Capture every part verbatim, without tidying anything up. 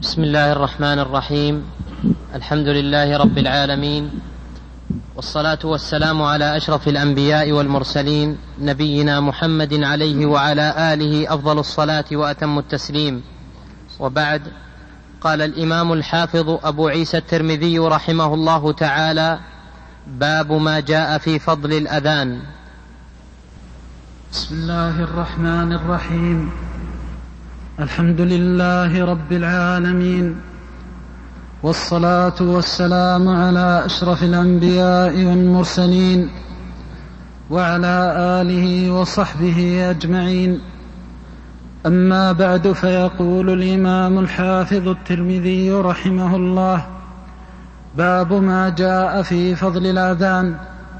بسم الله الرحمن الرحيم. الحمد لله رب العالمين، والصلاة والسلام على أشرف الأنبياء والمرسلين، نبينا محمد عليه وعلى آله أفضل الصلاة وأتم التسليم. وبعد، قال الإمام الحافظ أبو عيسى الترمذي رحمه الله تعالى: باب ما جاء في فضل الأذان. بسم الله الرحمن الرحيم. الحمد لله رب العالمين، والصلاة والسلام على أشرف الأنبياء والمرسلين وعلى آله وصحبه أجمعين. أما بعد، فيقول الإمام الحافظ الترمذي رحمه الله: باب ما جاء في فضل الأذان.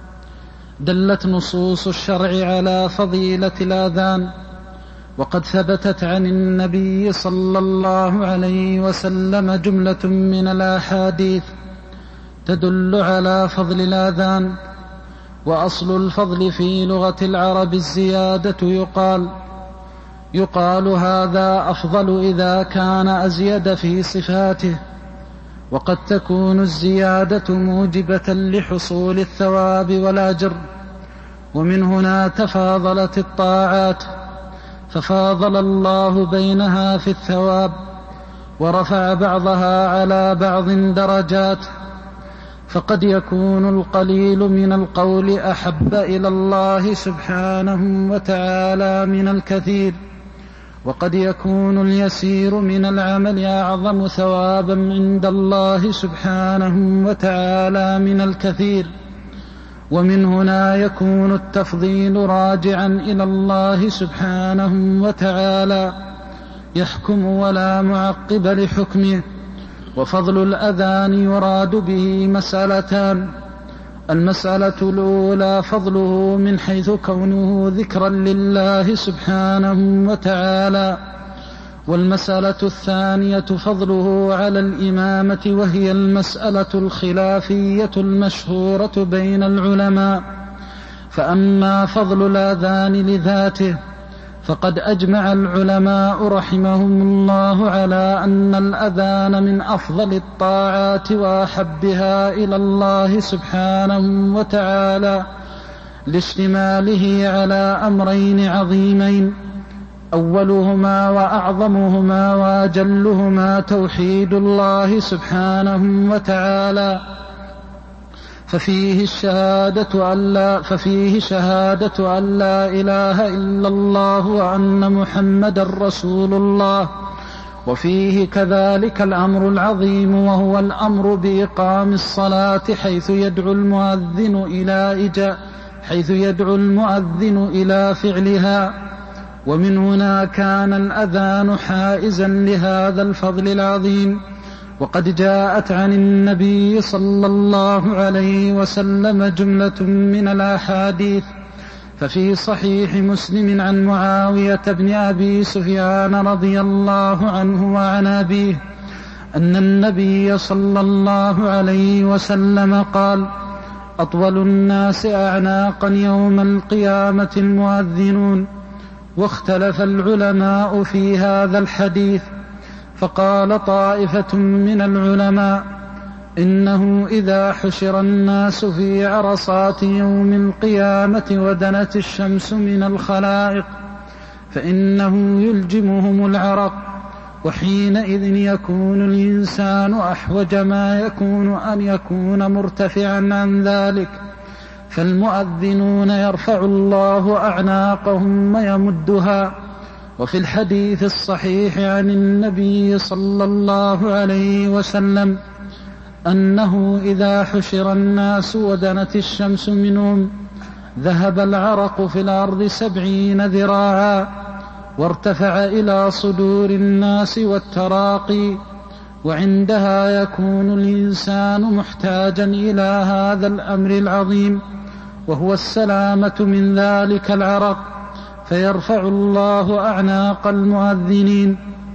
دلت نصوص الشرع على فضيلة الأذان، وقد ثبتت عن النبي صلى الله عليه وسلم جملة من الأحاديث تدل على فضل الأذان. وأصل الفضل في لغة العرب الزيادة، يقال يقال هذا أفضل إذا كان أزيد في صفاته، وقد تكون الزيادة موجبة لحصول الثواب والأجر. ومن هنا تفاضلت الطاعات، ففاضل الله بينها في الثواب، ورفع بعضها على بعض درجات. فقد يكون القليل من القول أحب إلى الله سبحانه وتعالى من الكثير، وقد يكون اليسير من العمل أعظم ثوابا عند الله سبحانه وتعالى من الكثير. ومن هنا يكون التفضيل راجعا إلى الله سبحانه وتعالى، يحكم ولا معقب لحكمه. وفضل الأذان يراد به مسألتان: المسألة الأولى فضله من حيث كونه ذكرا لله سبحانه وتعالى، والمسألة الثانية فضله على الإمامة، وهي المسألة الخلافية المشهورة بين العلماء. فأما فضل الأذان لذاته، فقد أجمع العلماء رحمهم الله على أن الأذان من أفضل الطاعات وأحبها إلى الله سبحانه وتعالى، لاشتماله على أمرين عظيمين: أولهما وأعظمهما وأجلهما توحيد الله سبحانه وتعالى، ففيه الشهادة أن لا ففيه شهادة أن لا إله إلا الله وأن محمدا رسول الله. وفيه كذلك الأمر العظيم، وهو الأمر بإقام الصلاة، حيث يدعو المؤذن إلى إجا حيث يدعو المؤذن إلى فعلها. ومن هنا كان الأذان حائزا لهذا الفضل العظيم. وقد جاءت عن النبي صلى الله عليه وسلم جملة من الأحاديث. ففي صحيح مسلم عن معاوية بن أبي سفيان رضي الله عنه وعن أبيه أن النبي صلى الله عليه وسلم قال: أطول الناس أعناقا يوم القيامة المؤذنون. واختلف العلماء في هذا الحديث، فقال طائفة من العلماء: إنه إذا حشر الناس في عرصات يوم القيامة ودنت الشمس من الخلائق، فإنه يلجمهم العرق، وحينئذ يكون الإنسان أحوج ما يكون أن يكون مرتفعا عن ذلك، فالمؤذنون يرفع الله أعناقهم ويمدها. وفي الحديث الصحيح عن النبي صلى الله عليه وسلم أنه إذا حشر الناس ودنت الشمس منهم ذهب العرق في الأرض سبعين ذراعا، وارتفع إلى صدور الناس والتراقي، وعندها يكون الإنسان محتاجا إلى هذا الأمر العظيم، وهو السلامة من ذلك العرق، فيرفع الله أعناق المؤذنين.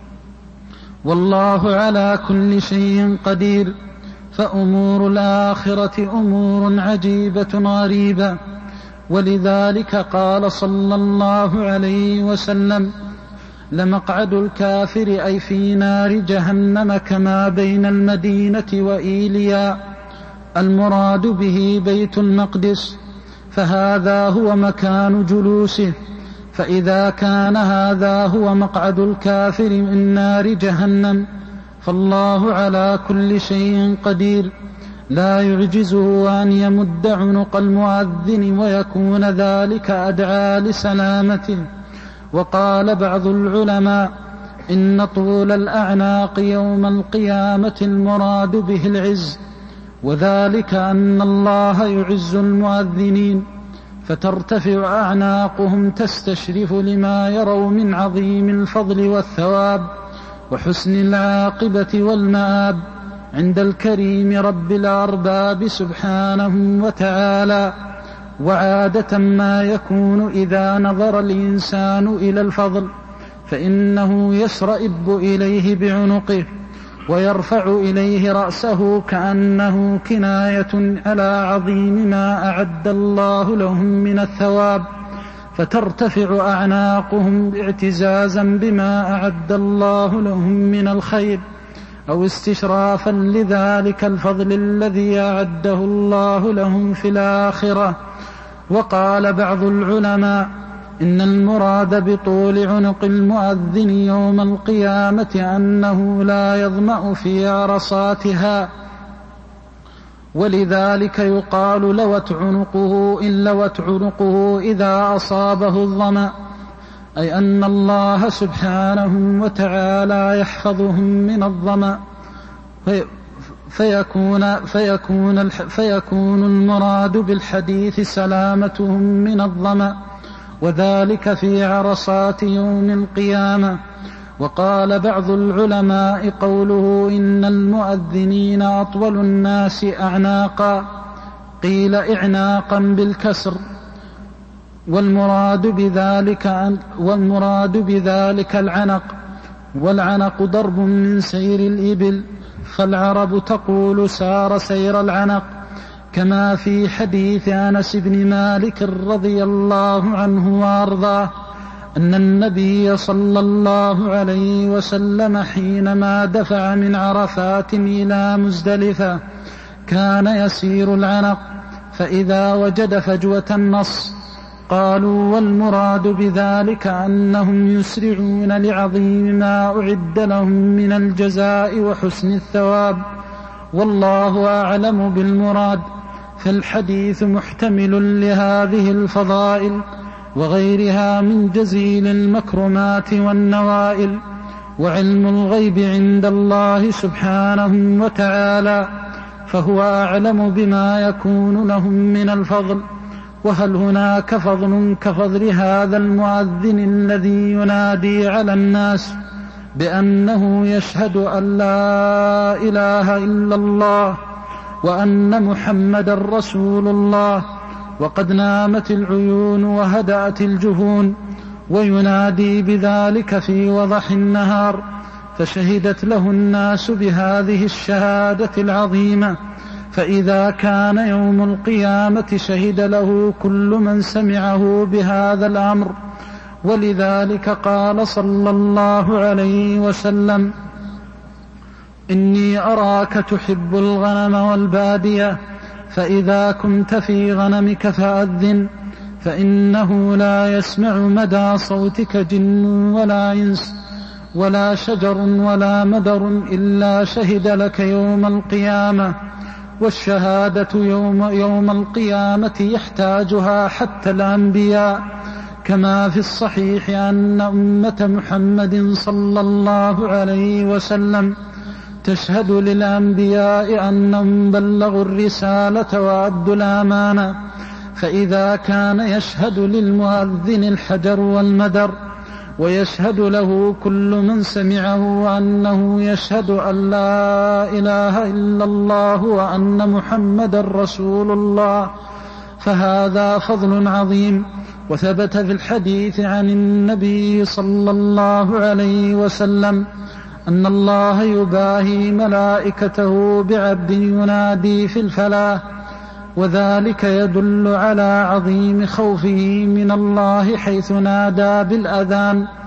والله على كل شيء قدير، فأمور الآخرة أمور عجيبة غريبة. ولذلك قال صلى الله عليه وسلم: لمقعد الكافر أي في نار جهنم كما بين المدينة وإيليا، المراد به بيت المقدس، فهذا هو مكان جلوسه. فإذا كان هذا هو مقعد الكافر من نار جهنم فالله على كل شيء قدير، لا يعجزه أن يمد عنق المؤذن ويكون ذلك أدعى لسلامته. وقال بعض العلماء إن طول الأعناق يوم القيامة المراد به العز، وذلك أن الله يعز المؤذنين فترتفع أعناقهم تستشرف لما يروا من عظيم الفضل والثواب وحسن العاقبة والمآب عند الكريم رب الأرباب سبحانه وتعالى. وعادة ما يكون إذا نظر الإنسان إلى الفضل فإنه يسرئب إليه بعنقه ويرفع إليه رأسه كأنه كناية على عظيم ما أعد الله لهم من الثواب، فترتفع أعناقهم اعتزازا بما أعد الله لهم من الخير أو استشرافا لذلك الفضل الذي أعده الله لهم في الآخرة. وقال بعض العلماء إن المراد بطول عنق المؤذن يوم القيامة أنه لا يظمأ في عرصاتها، ولذلك يقال لوت عنقه إن لوت عنقه إذا أصابه الظمأ، أي أن الله سبحانه وتعالى يحفظهم من الظمأ، فيكون, فيكون, فيكون المراد بالحديث سلامتهم من الظمأ، وذلك في عرصات يوم القيامة. وقال بعض العلماء قوله إن المؤذنين أطول الناس أعناقا، قيل إعناقا بالكسر، والمراد بذلك, والمراد بذلك العنق، والعنق ضرب من سير الإبل، فالعرب تقول سار سير العنق، كما في حديث أنس بن مالك رضي الله عنه وأرضاه أن النبي صلى الله عليه وسلم حينما دفع من عرفات إلى مزدلفة كان يسير العنق، فإذا وجد فجوة النص قالوا والمراد بذلك أنهم يسرعون لعظيم ما أعد لهم من الجزاء وحسن الثواب، والله أعلم بالمراد. فالحديث محتمل لهذه الفضائل وغيرها من جزيل المكرمات والنوائل، وعلم الغيب عند الله سبحانه وتعالى، فهو أعلم بما يكون لهم من الفضل. وهل هناك فضل كفضل هذا المؤذن الذي ينادي على الناس بأنه يشهد أن لا إله إلا الله وأن محمد رسول الله، وقد نامت العيون وهدأت الجفون، وينادي بذلك في وضح النهار، فشهدت له الناس بهذه الشهادة العظيمة، فإذا كان يوم القيامة شهد له كل من سمعه بهذا الأمر. ولذلك قال صلى الله عليه وسلم إني أراك تحب الغنم والبادية، فإذا كنت في غنمك فأذن، فإنه لا يسمع مدى صوتك جن ولا إنس ولا شجر ولا مدر إلا شهد لك يوم القيامة. والشهادة يوم, يوم القيامة يحتاجها حتى الأنبياء، كما في الصحيح أن أمة محمد صلى الله عليه وسلم تشهد للأنبياء أنهم بلغوا الرسالة وأدوا الأمانة، فإذا كان يشهد للمؤذن الحجر والمدر ويشهد له كل من سمعه أنه يشهد أن لا إله إلا الله وأن محمد رسول الله، فهذا فضل عظيم. وثبت في الحديث عن النبي صلى الله عليه وسلم أن الله يباهي ملائكته بعبد ينادي في الفلاح، وذلك يدل على عظيم خوفه من الله حيث نادى بالأذان،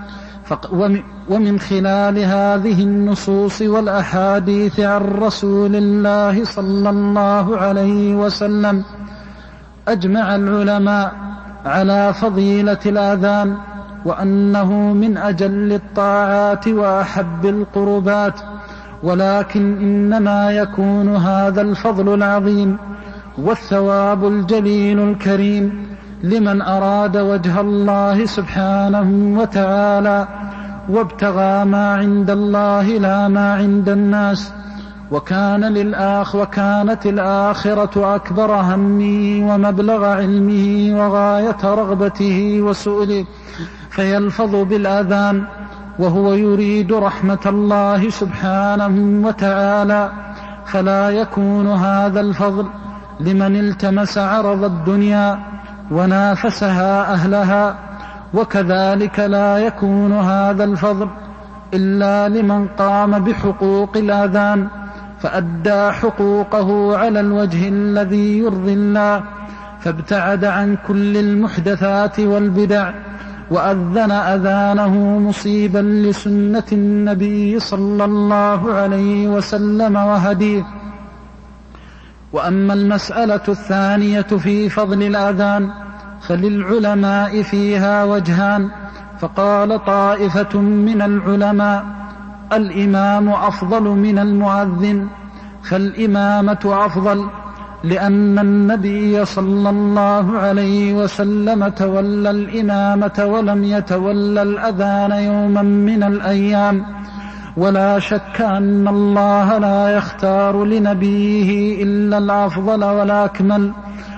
ومن خلال هذه النصوص والأحاديث عن رسول الله صلى الله عليه وسلم أجمع العلماء على فضيلة الأذان، وأنه من أجل الطاعات وأحب القربات، ولكن إنما يكون هذا الفضل العظيم والثواب الجليل الكريم لمن أراد وجه الله سبحانه وتعالى وابتغى ما عند الله لا ما عند الناس، وكان للآخ وكانت الآخرة أكبر همه ومبلغ علمه وغاية رغبته وسؤله، فيلفظ بالأذان وهو يريد رحمة الله سبحانه وتعالى، فلا يكون هذا الفضل لمن التمس عرض الدنيا ونافسها أهلها، وكذلك لا يكون هذا الفضل إلا لمن قام بحقوق الأذان فأدى حقوقه على الوجه الذي يرضي الله، فابتعد عن كل المحدثات والبدع، وأذن أذانه مصيبا لسنة النبي صلى الله عليه وسلم وهديه. وأما المسألة الثانية في فضل الأذان فللعلماء فيها وجهان، فقال طائفة من العلماء: الإمام أفضل من المؤذن، فالإمامة أفضل، لأن النبي صلى الله عليه وسلم تولى الإمامة ولم يتولى الأذان يوما من الأيام، ولا شك أن الله لا يختار لنبيه إلا الأفضل والأكمل،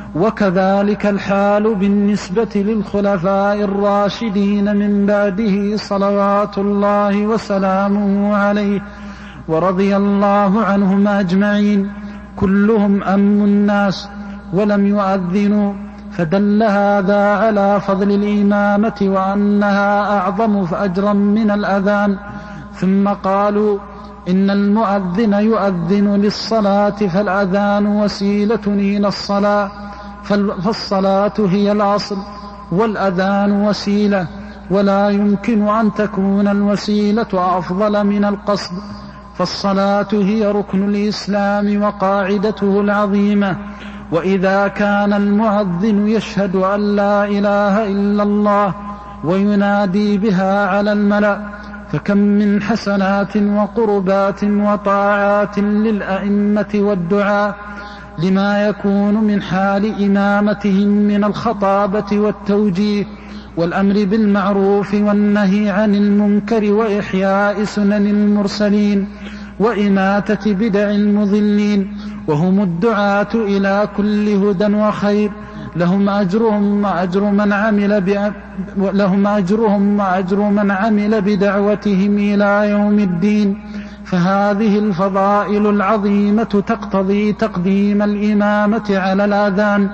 وكذلك الحال بالنسبة للخلفاء الراشدين من بعده صلوات الله وسلامه عليه ورضي الله عنهم أجمعين، كلهم أم الناس ولم يؤذنوا، فدل هذا على فضل الإمامة وأنها أعظم فأجرا من الأذان. ثم قالوا: إن المؤذن يؤذن للصلاة، فالأذان وسيلة إلى الصلاة، فالصلاة هي الأصل والأذان وسيلة، ولا يمكن أن تكون الوسيلة أفضل من القصد، فالصلاة هي ركن الإسلام وقاعدته العظيمة. وإذا كان المؤذن يشهد أن لا إله إلا الله وينادي بها على الملأ، فكم من حسنات وقربات وطاعات للأئمة والدعاء لما يكون من حال إمامتهم من الخطابة والتوجيه والأمر بالمعروف والنهي عن المنكر وإحياء سنن المرسلين وإماتة بدع المضلين، وهم الدعاة إلى كل هدى وخير، لهم أجرهم وأجر من عمل ب... لهم أجرهم وأجر من عمل بدعوتهم إلى يوم الدين. فهذه الفضائل العظيمة تقتضي تقديم الإمامة على الأذان.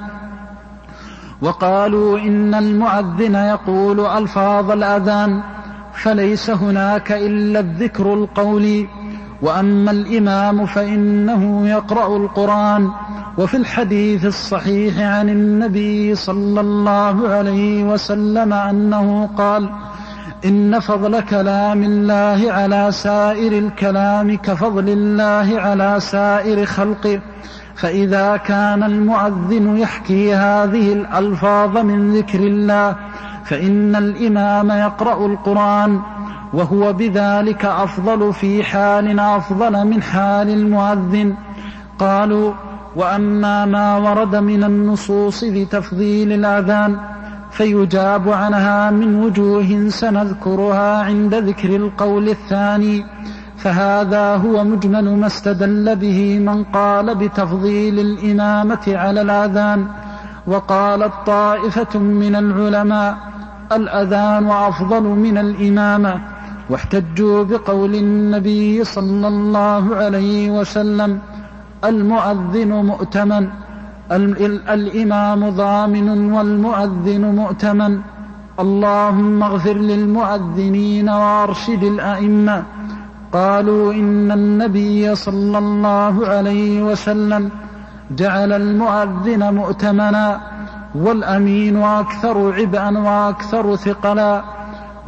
وقالوا إن المؤذن يقول ألفاظ الأذان، فليس هناك إلا الذكر القولي، وأما الإمام فإنه يقرأ القرآن. وفي الحديث الصحيح عن النبي صلى الله عليه وسلم أنه قال: إن فضل كلام الله على سائر الكلام كفضل الله على سائر خلقه. فإذا كان المؤذن يحكي هذه الألفاظ من ذكر الله، فإن الإمام يقرأ القرآن، وهو بذلك أفضل في حال أفضل من حال المؤذن. قالوا: وأما ما ورد من النصوص لتفضيل الأذان فيجاب عنها من وجوه سنذكرها عند ذكر القول الثاني، فهذا هو مجمل ما استدل به من قال بتفضيل الإمامة على الأذان. وقالت طائفة من العلماء: الأذان أفضل من الإمامة، واحتجوا بقول النبي صلى الله عليه وسلم: المؤذن مؤتمن، الإمام ضامن والمؤذن مؤتمن. اللهم اغفر للمؤذنين وأرشد الأئمة. قالوا: إن النبي صلى الله عليه وسلم جعل المؤذن مؤتمنا، والأمين أكثر عبئا وأكثر ثقلا.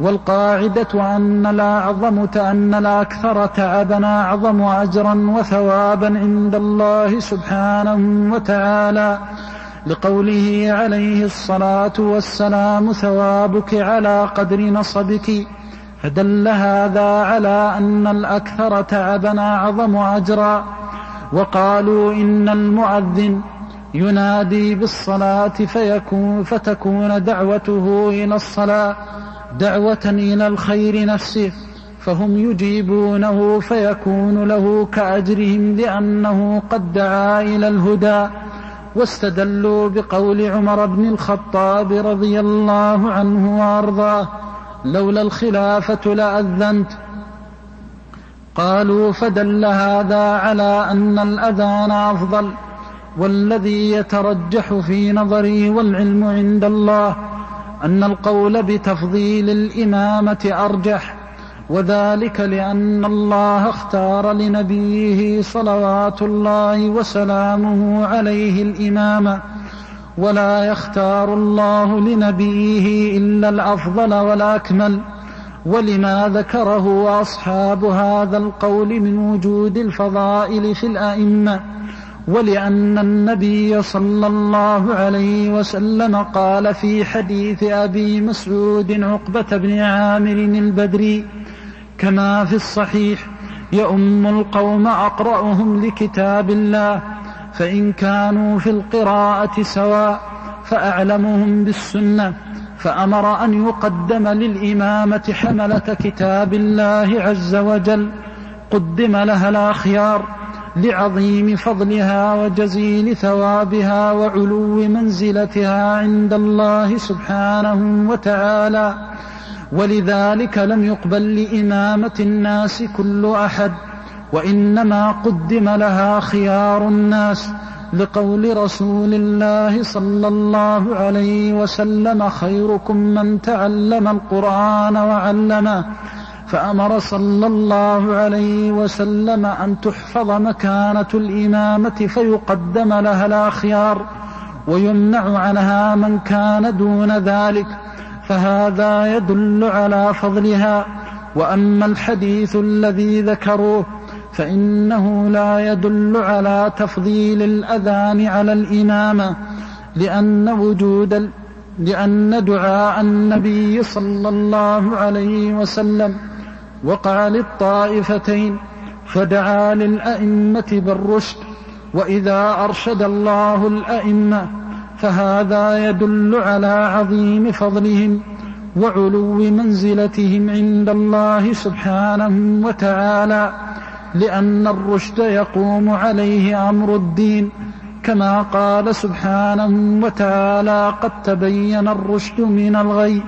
والقاعدة أن الأعظم أن الأكثر تعبا أعظم أجرا وثوابا عند الله سبحانه وتعالى، لقوله عليه الصلاة والسلام: ثوابك على قدر نصبك. فدل هذا على أن الأكثر تعبا أعظم أجرا. وقالوا إن المؤذن ينادي بالصلاة فيكون فتكون دعوته إلى الصلاة دعوة إلى الخير نفسه، فهم يجيبونه فيكون له كأجرهم لأنه قد دعا إلى الهدى. واستدلوا بقول عمر بن الخطاب رضي الله عنه وأرضاه: لولا الخلافة لأذنت. قالوا: فدل هذا على أن الأذان أفضل. والذي يترجح في نظري والعلم عند الله أن القول بتفضيل الإمامة أرجح، وذلك لأن الله اختار لنبيه صلوات الله وسلامه عليه الإمامة، ولا يختار الله لنبيه إلا الأفضل والأكمل. ولما ذكره أصحاب هذا القول من وجود الفضائل في الأئمة، ولأن النبي صلى الله عليه وسلم قال في حديث أبي مسعود عقبة بن عامر البدري كما في الصحيح: يؤم القوم أقرأهم لكتاب الله، فإن كانوا في القراءة سواء فأعلمهم بالسنة. فأمر أن يقدم للإمامة حملة كتاب الله عز وجل، قدم لها الأخيار لعظيم فضلها وجزيل ثوابها وعلو منزلتها عند الله سبحانه وتعالى. ولذلك لم يقبل لإمامة الناس كل أحد، وإنما قدم لها خيار الناس، لقول رسول الله صلى الله عليه وسلم: خيركم من تعلم القرآن وعلمه. فأمر صلى الله عليه وسلم أن تحفظ مكانة الإمامة فيقدم لها الأخيار ويمنع عنها من كان دون ذلك، فهذا يدل على فضلها. وأما الحديث الذي ذكروه فإنه لا يدل على تفضيل الأذان على الإمامة، لأن وجود لأن دعاء النبي صلى الله عليه وسلم وقع للطائفتين، فدعا للأئمة بالرشد. وإذا أرشد الله الأئمة فهذا يدل على عظيم فضلهم وعلو منزلتهم عند الله سبحانه وتعالى، لأن الرشد يقوم عليه أمر الدين، كما قال سبحانه وتعالى: قد تبين الرشد من الغي.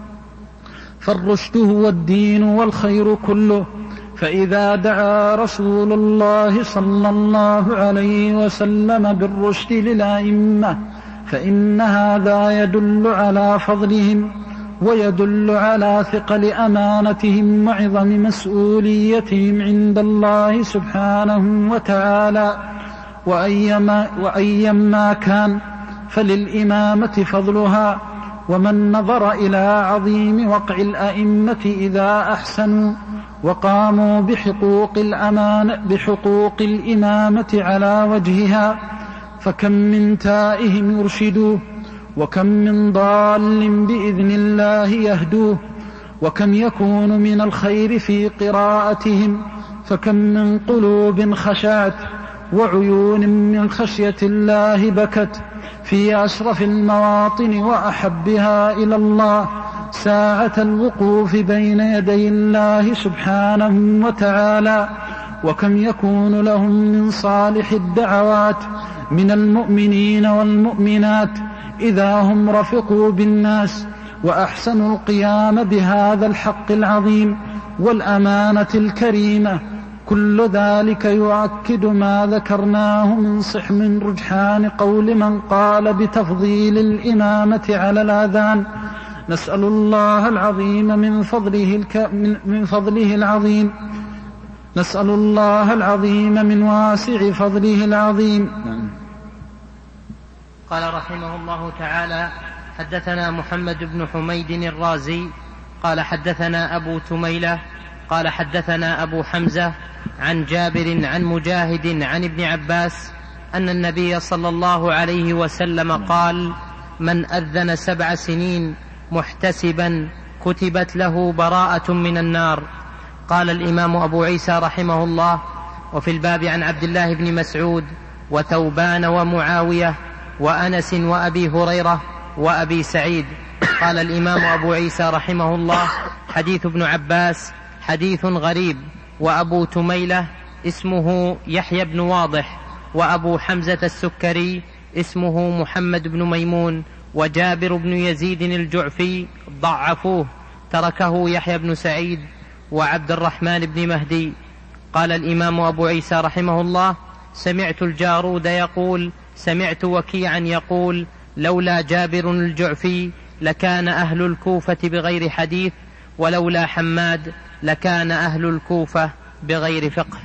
فالرشد هو الدين والخير كله. فإذا دعا رسول الله صلى الله عليه وسلم بالرشد للأئمة فإن هذا يدل على فضلهم، ويدل على ثقل أمانتهم وعظم مسؤوليتهم عند الله سبحانه وتعالى. وأيما, وأيما كان فللإمامة فضلها. ومن نظر إلى عظيم وقع الأئمة إذا أحسنوا وقاموا بحقوق الأمان بحقوق الإمامة على وجهها، فكم من تائهم يرشدوه، وكم من ضال بإذن الله يهدوه، وكم يكون من الخير في قراءتهم، فكم من قلوب خشعت وعيون من خشية الله بكت في أشرف المواطن وأحبها إلى الله ساعة الوقوف بين يدي الله سبحانه وتعالى. وكم يكون لهم من صالح الدعوات من المؤمنين والمؤمنات إذا هم رفقوا بالناس وأحسنوا القيام بهذا الحق العظيم والأمانة الكريمة. كل ذلك يؤكد ما ذكرناه من صح من رجحان قول من قال بتفضيل الإمامة على الأذان. نسأل الله العظيم من فضله, الك... من... من فضله العظيم نسأل الله العظيم من واسع فضله العظيم. قال رحمه الله تعالى: حدثنا محمد بن حميد الرازي قال حدثنا أبو تميلة قال حدثنا أبو حمزة عن جابر عن مجاهد عن ابن عباس أن النبي صلى الله عليه وسلم قال: من أذن سبع سنين محتسبا كتبت له براءة من النار. قال الإمام أبو عيسى رحمه الله: وفي الباب عن عبد الله بن مسعود وثوبان ومعاوية وأنس وأبي هريرة وأبي سعيد. قال الإمام أبو عيسى رحمه الله: حديث ابن عباس حديث غريب، وأبو تميلة اسمه يحيى بن واضح، وأبو حمزة السكري اسمه محمد بن ميمون، وجابر بن يزيد الجعفي ضعفوه، تركه يحيى بن سعيد وعبد الرحمن بن مهدي. قال الإمام أبو عيسى رحمه الله: سمعت الجارود يقول سمعت وكيعا يقول: لولا جابر الجعفي لكان أهل الكوفة بغير حديث، ولولا حماد لكان أهل الكوفة بغير فقه.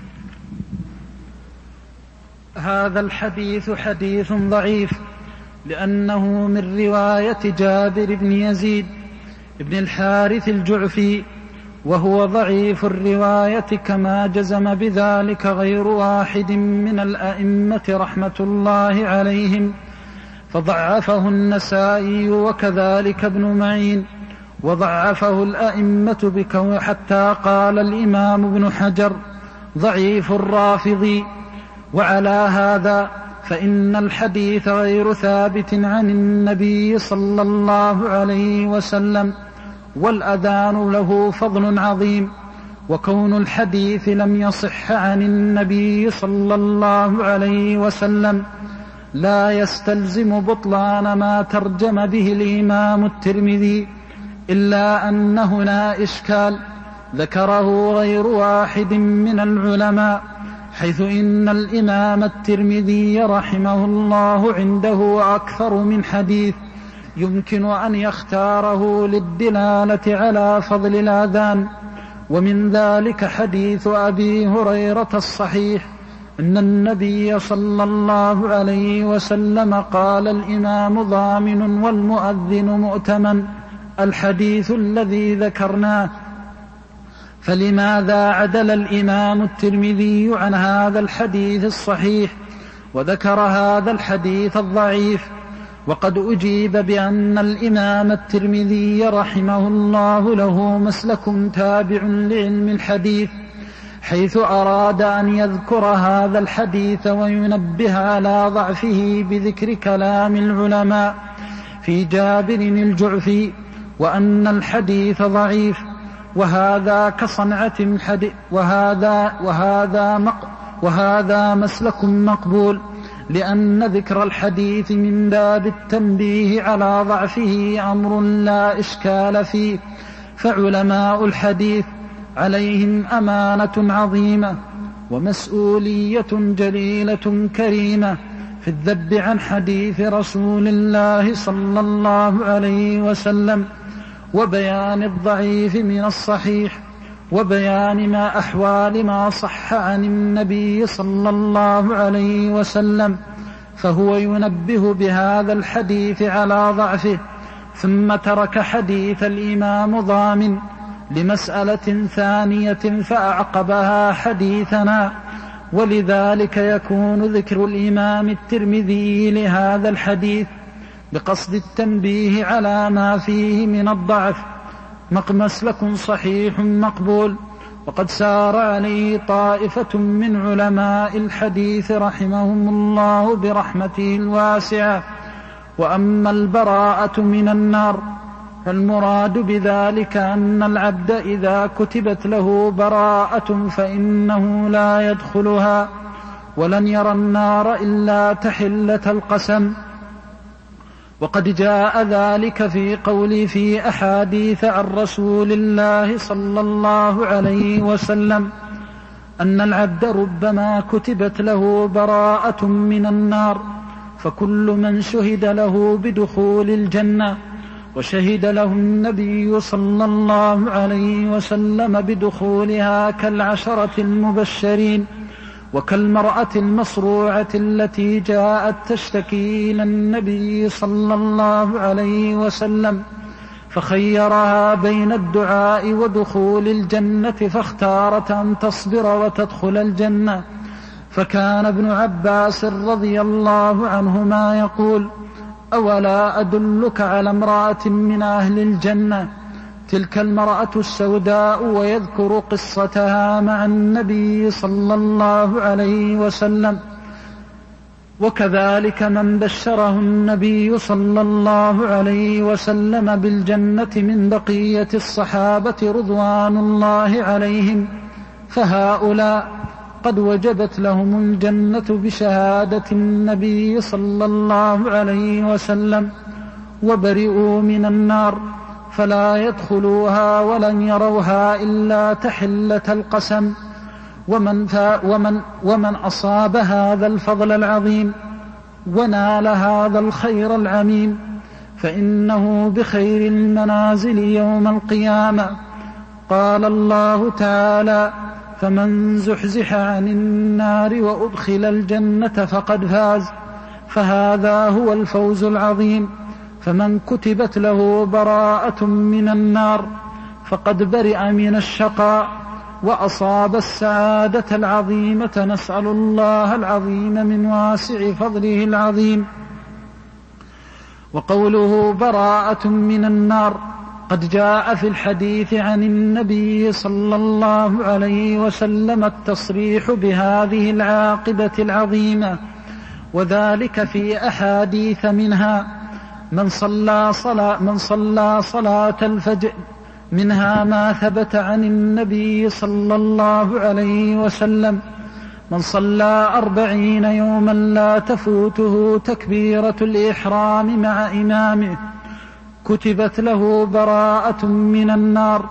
هذا الحديث حديث ضعيف، لأنه من رواية جابر بن يزيد بن الحارث الجعفي، وهو ضعيف الرواية كما جزم بذلك غير واحد من الأئمة رحمة الله عليهم، فضعفه النسائي وكذلك ابن معين، وضعفه الأئمة بكون حتى قال الإمام ابن حجر ضعيف الرافضي. وعلى هذا فإن الحديث غير ثابت عن النبي صلى الله عليه وسلم، والأذان له فضل عظيم، وكون الحديث لم يصح عن النبي صلى الله عليه وسلم لا يستلزم بطلان ما ترجم به الإمام الترمذي، إلا أن هنا إشكال ذكره غير واحد من العلماء، حيث إن الإمام الترمذي رحمه الله عنده أكثر من حديث يمكن أن يختاره للدلالة على فضل الأذان، ومن ذلك حديث أبي هريرة الصحيح أن النبي صلى الله عليه وسلم قال: الإمام ضامن والمؤذن مؤتمن، الحديث الذي ذكرناه. فلماذا عدل الإمام الترمذي عن هذا الحديث الصحيح وذكر هذا الحديث الضعيف؟ وقد أجيب بأن الإمام الترمذي رحمه الله له مسلك تابع لعلم الحديث، حيث أراد أن يذكر هذا الحديث وينبه على ضعفه بذكر كلام العلماء في جابر الجعفي، وأن الحديث ضعيف، وهذا كصنعة حديث وهذا, وهذا, مق وهذا مسلك مقبول، لأن ذكر الحديث من باب التنبيه على ضعفه أمر لا إشكال فيه، فعلماء الحديث عليهم أمانة عظيمة ومسؤولية جليلة كريمة في الذب عن حديث رسول الله صلى الله عليه وسلم، وبيان الضعيف من الصحيح، وبيان ما أحوال ما صح عن النبي صلى الله عليه وسلم، فهو ينبه بهذا الحديث على ضعفه، ثم ترك حديث الإمام ضامن لمسألة ثانية فأعقبها حديثنا، ولذلك يكون ذكر الإمام الترمذي لهذا الحديث بقصد التنبيه على ما فيه من الضعف مسلك صحيح مقبول، وقد سار عليه طائفة من علماء الحديث رحمهم الله برحمته الواسعة. وأما البراءة من النار فالمراد بذلك أن العبد إذا كتبت له براءة فإنه لا يدخلها ولن يرى النار إلا تحلة القسم. وقد جاء ذلك في قولي في أحاديث عن رسول الله صلى الله عليه وسلم أن العبد ربما كتبت له براءة من النار، فكل من شهد له بدخول الجنة وشهد له النبي صلى الله عليه وسلم بدخولها كالعشرة المبشرين، وكالمرأة المصروعة التي جاءت تشتكي إلى النبي صلى الله عليه وسلم فخيرها بين الدعاء ودخول الجنة فاختارت أن تصبر وتدخل الجنة. فكان ابن عباس رضي الله عنهما يقول: أولا أدلك على امرأة من أهل الجنة؟ تلك المرأة السوداء، ويذكر قصتها مع النبي صلى الله عليه وسلم. وكذلك من بشره النبي صلى الله عليه وسلم بالجنة من بقية الصحابة رضوان الله عليهم، فهؤلاء قد وجبت لهم الجنة بشهادة النبي صلى الله عليه وسلم، وبرئوا من النار، فلا يدخلوها ولن يروها إلا تحلة القسم. ومن, ومن, ومن أصاب هذا الفضل العظيم ونال هذا الخير العميم فإنه بخير المنازل يوم القيامة. قال الله تعالى: فمن زحزح عن النار وأدخل الجنة فقد فاز. فهذا هو الفوز العظيم. فمن كتبت له براءة من النار فقد برئ من الشقاء وأصاب السعادة العظيمة. نسأل الله العظيم من واسع فضله العظيم. وقوله براءة من النار قد جاء في الحديث عن النبي صلى الله عليه وسلم التصريح بهذه العاقبة العظيمة، وذلك في أحاديث، منها من صلى صلاة, من صلى صلاة الفجر، منها ما ثبت عن النبي صلى الله عليه وسلم: من صلى أربعين يوما لا تفوته تكبيرة الإحرام مع إمامه كتبت له براءة من النار.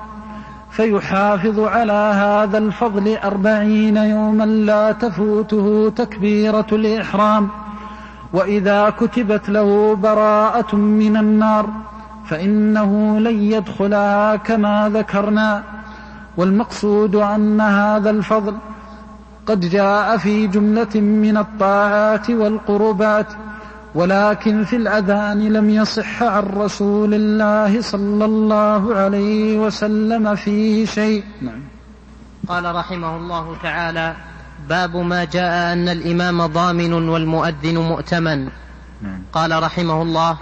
فيحافظ على هذا الفضل أربعين يوما لا تفوته تكبيرة الإحرام. وإذا كتبت له براءة من النار فإنه لن يدخلها كما ذكرنا. والمقصود أن هذا الفضل قد جاء في جملة من الطاعات والقربات، ولكن في الأذان لم يصح عن رسول الله صلى الله عليه وسلم فيه شيء. نعم. قال رحمه الله تعالى: باب ما جاء أن الإمام ضامن والمؤذن مؤتمن. قال رحمه الله: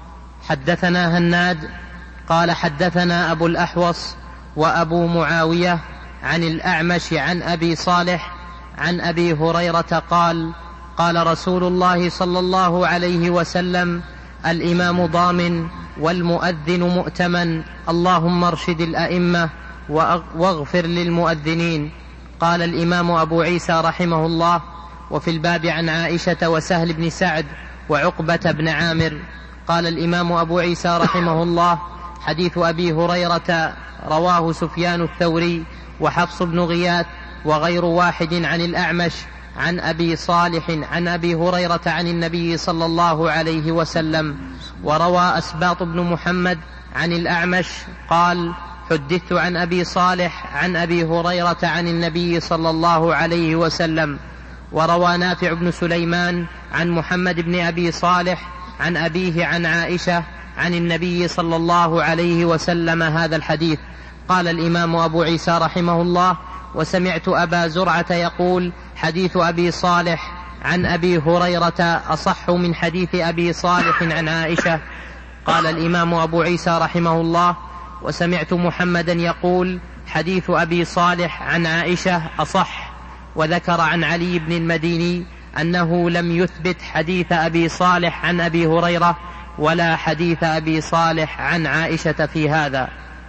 حدثنا هناد قال حدثنا أبو الأحوص وأبو معاوية عن الأعمش عن أبي صالح عن أبي هريرة قال: قال رسول الله صلى الله عليه وسلم: الإمام ضامن والمؤذن مؤتمن، اللهم ارشد الأئمة واغفر للمؤذنين. قال الإمام أبو عيسى رحمه الله: وفي الباب عن عائشة وسهل بن سعد وعقبة بن عامر. قال الإمام أبو عيسى رحمه الله: حديث أبي هريرة رواه سفيان الثوري وحفص بن غياث وغير واحد عن الأعمش عن أبي صالح عن أبي هريرة عن النبي صلى الله عليه وسلم. وروى أسباط بن محمد عن الأعمش قال: حدثت عن أبي صالح عن أبي هريرة عن النبي صلى الله عليه وسلم. وروى نافع بن سليمان عن محمد بن أبي صالح عن أبيه عن عائشة عن النبي صلى الله عليه وسلم هذا الحديث. قال الإمام أبو عيسى رحمه الله: وسمعت أبا زرعة يقول: حديث أبي صالح عن أبي هريرة أصح من حديث أبي صالح عن عائشة. قال الإمام أبو عيسى رحمه الله: وسمعت محمدا يقول: حديث أبي صالح عن عائشة أصح. وذكر عن علي بن المديني أنه لم يثبت حديث أبي صالح عن أبي هريرة ولا حديث أبي صالح عن عائشة في هذا.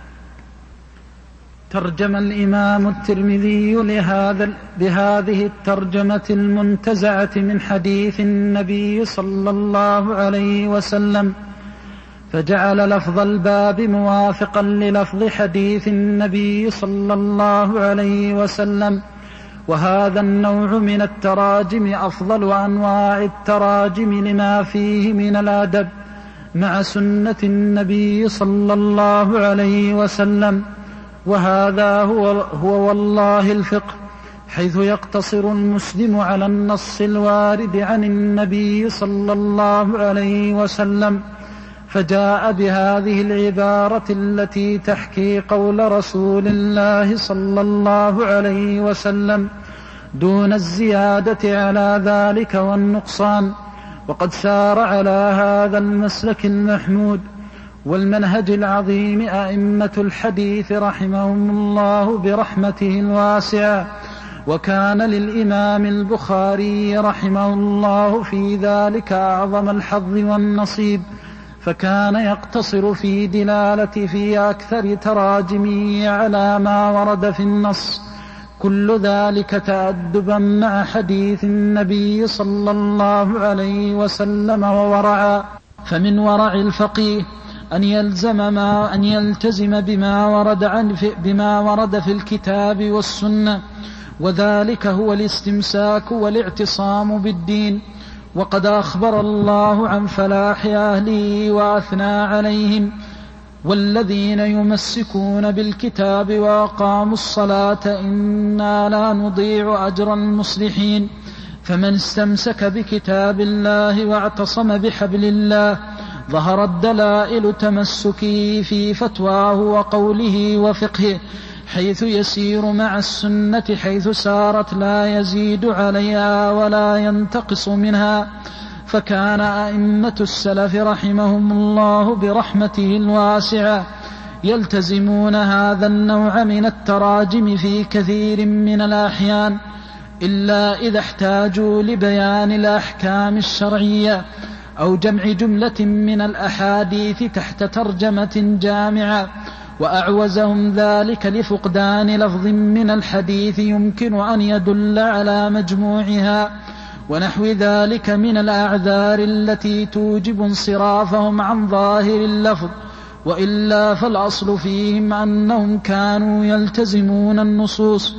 ترجم الإمام الترمذي لهذا بهذه الترجمة المنتزعة من حديث النبي صلى الله عليه وسلم، فجعل لفظ الباب موافقا للفظ حديث النبي صلى الله عليه وسلم. وهذا النوع من التراجم أفضل أنواع التراجم لما فيه من الأدب مع سنة النبي صلى الله عليه وسلم. وهذا هو, هو والله الفقه، حيث يقتصر المسلم على النص الوارد عن النبي صلى الله عليه وسلم، فجاء بهذه العبارة التي تحكي قول رسول الله صلى الله عليه وسلم دون الزيادة على ذلك والنقصان. وقد سار على هذا المسلك المحمود والمنهج العظيم أئمة الحديث رحمهم الله برحمته الواسعة. وكان للإمام البخاري رحمه الله في ذلك أعظم الحظ والنصيب، فكان يقتصر في دلالة في أكثر تراجمه على ما ورد في النص، كل ذلك تأدبا مع حديث النبي صلى الله عليه وسلم وورعا. فمن ورع الفقيه أن يلزم ما أن يلتزم بما ورد عن في بما ورد في الكتاب والسنة، وذلك هو الاستمساك والاعتصام بالدين. وقد أخبر الله عن فلاح أهله وأثنى عليهم: والذين يمسكون بالكتاب وأقاموا الصلاة إنا لا نضيع أجر المصلحين. فمن استمسك بكتاب الله واعتصم بحبل الله ظهرت دلائل تمسكه في فتواه وقوله وفقهه، حيث يسير مع السنة حيث سارت لا يزيد عليها ولا ينتقص منها. فكان أئمة السلف رحمهم الله برحمته الواسعة يلتزمون هذا النوع من التراجم في كثير من الأحيان، إلا إذا احتاجوا لبيان الأحكام الشرعية أو جمع جملة من الأحاديث تحت ترجمة جامعة، وأعوزهم ذلك لفقدان لفظ من الحديث يمكن أن يدل على مجموعها، ونحو ذلك من الأعذار التي توجب انصرافهم عن ظاهر اللفظ. وإلا فالأصل فيهم أنهم كانوا يلتزمون النصوص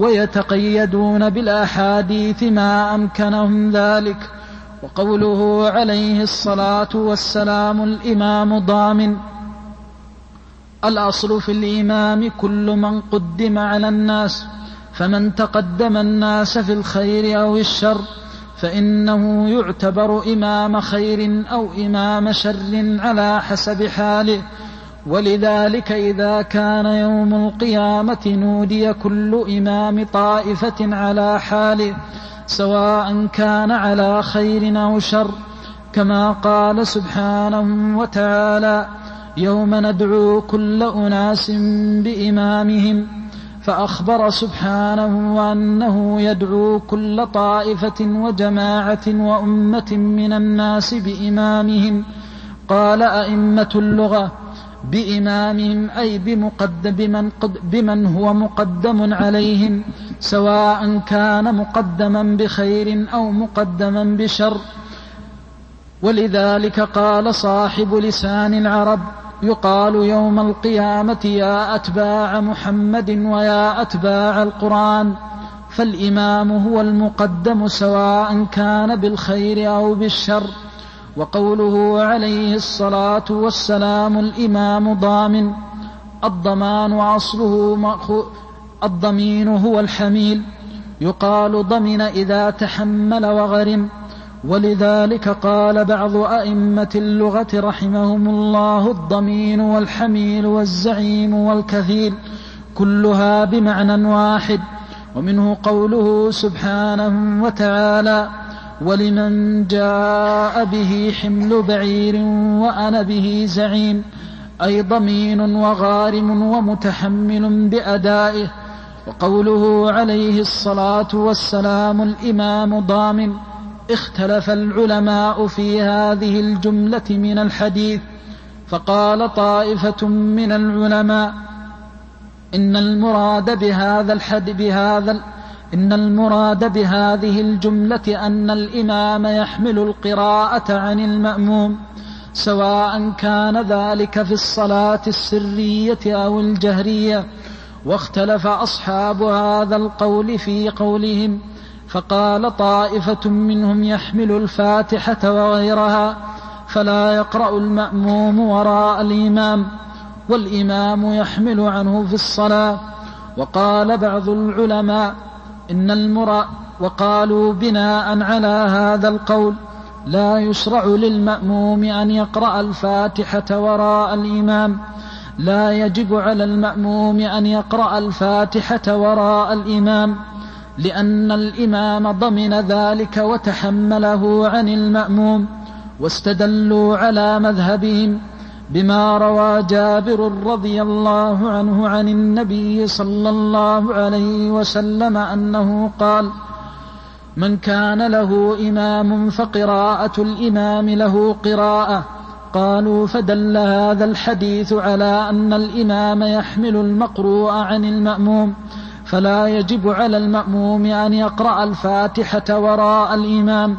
ويتقيدون بالأحاديث ما أمكنهم ذلك. وقوله عليه الصلاة والسلام الإمام ضامن: الأصل في الإمام كل من قدم على الناس، فمن تقدم الناس في الخير أو الشر فإنه يعتبر إمام خير أو إمام شر على حسب حاله. ولذلك إذا كان يوم القيامة نودي كل إمام طائفة على حاله، سواء كان على خير أو شر، كما قال سبحانه وتعالى: يوم ندعو كل أناس بإمامهم. فأخبر سبحانه أنه يدعو كل طائفة وجماعة وأمة من الناس بإمامهم. قال أئمة اللغة: بإمامهم أي بمقدم بمن, بمن هو مقدم عليهم، سواء كان مقدما بخير أو مقدما بشر. ولذلك قال صاحب لسان العرب: يقال يوم القيامة يا أتباع محمد ويا أتباع القرآن. فالإمام هو المقدم سواء كان بالخير أو بالشر. وقوله عليه الصلاة والسلام الإمام ضامن: الضمان أصله مأخوذ، الضمين هو الحميل، يقال ضمن إذا تحمل وغرم. ولذلك قال بعض أئمة اللغة رحمهم الله: الضمين والحميل والزعيم والكثير كلها بمعنى واحد. ومنه قوله سبحانه وتعالى: ولمن جاء به حمل بعير وأنا به زعيم، أي ضمين وغارم ومتحمل بأدائه. وقوله عليه الصلاة والسلام الإمام ضامن: اختلف العلماء في هذه الجملة من الحديث، فقال طائفة من العلماء: إن المراد بهذا الحد بهذا إن المراد بهذه الجملة أن الإمام يحمل القراءة عن المأموم، سواء كان ذلك في الصلاة السرية أو الجهرية. واختلف أصحاب هذا القول في قولهم، فقال طائفة منهم يحمل الفاتحة وغيرها، فلا يقرأ المأموم وراء الإمام، والإمام يحمل عنه في الصلاة. وقال بعض العلماء إن المراد، وقالوا بناء على هذا القول لا يشرع للمأموم أن يقرأ الفاتحة وراء الإمام لا يجب على المأموم أن يقرأ الفاتحة وراء الإمام، لأن الإمام ضمن ذلك وتحمله عن المأموم، واستدلوا على مذهبهم بما روى جابر رضي الله عنه عن النبي صلى الله عليه وسلم أنه قال: من كان له إمام فقراءة الإمام له قراءة. قالوا: فدل هذا الحديث على أن الإمام يحمل المقروء عن المأموم، فلا يجب على المأموم أن يقرأ الفاتحة وراء الإمام.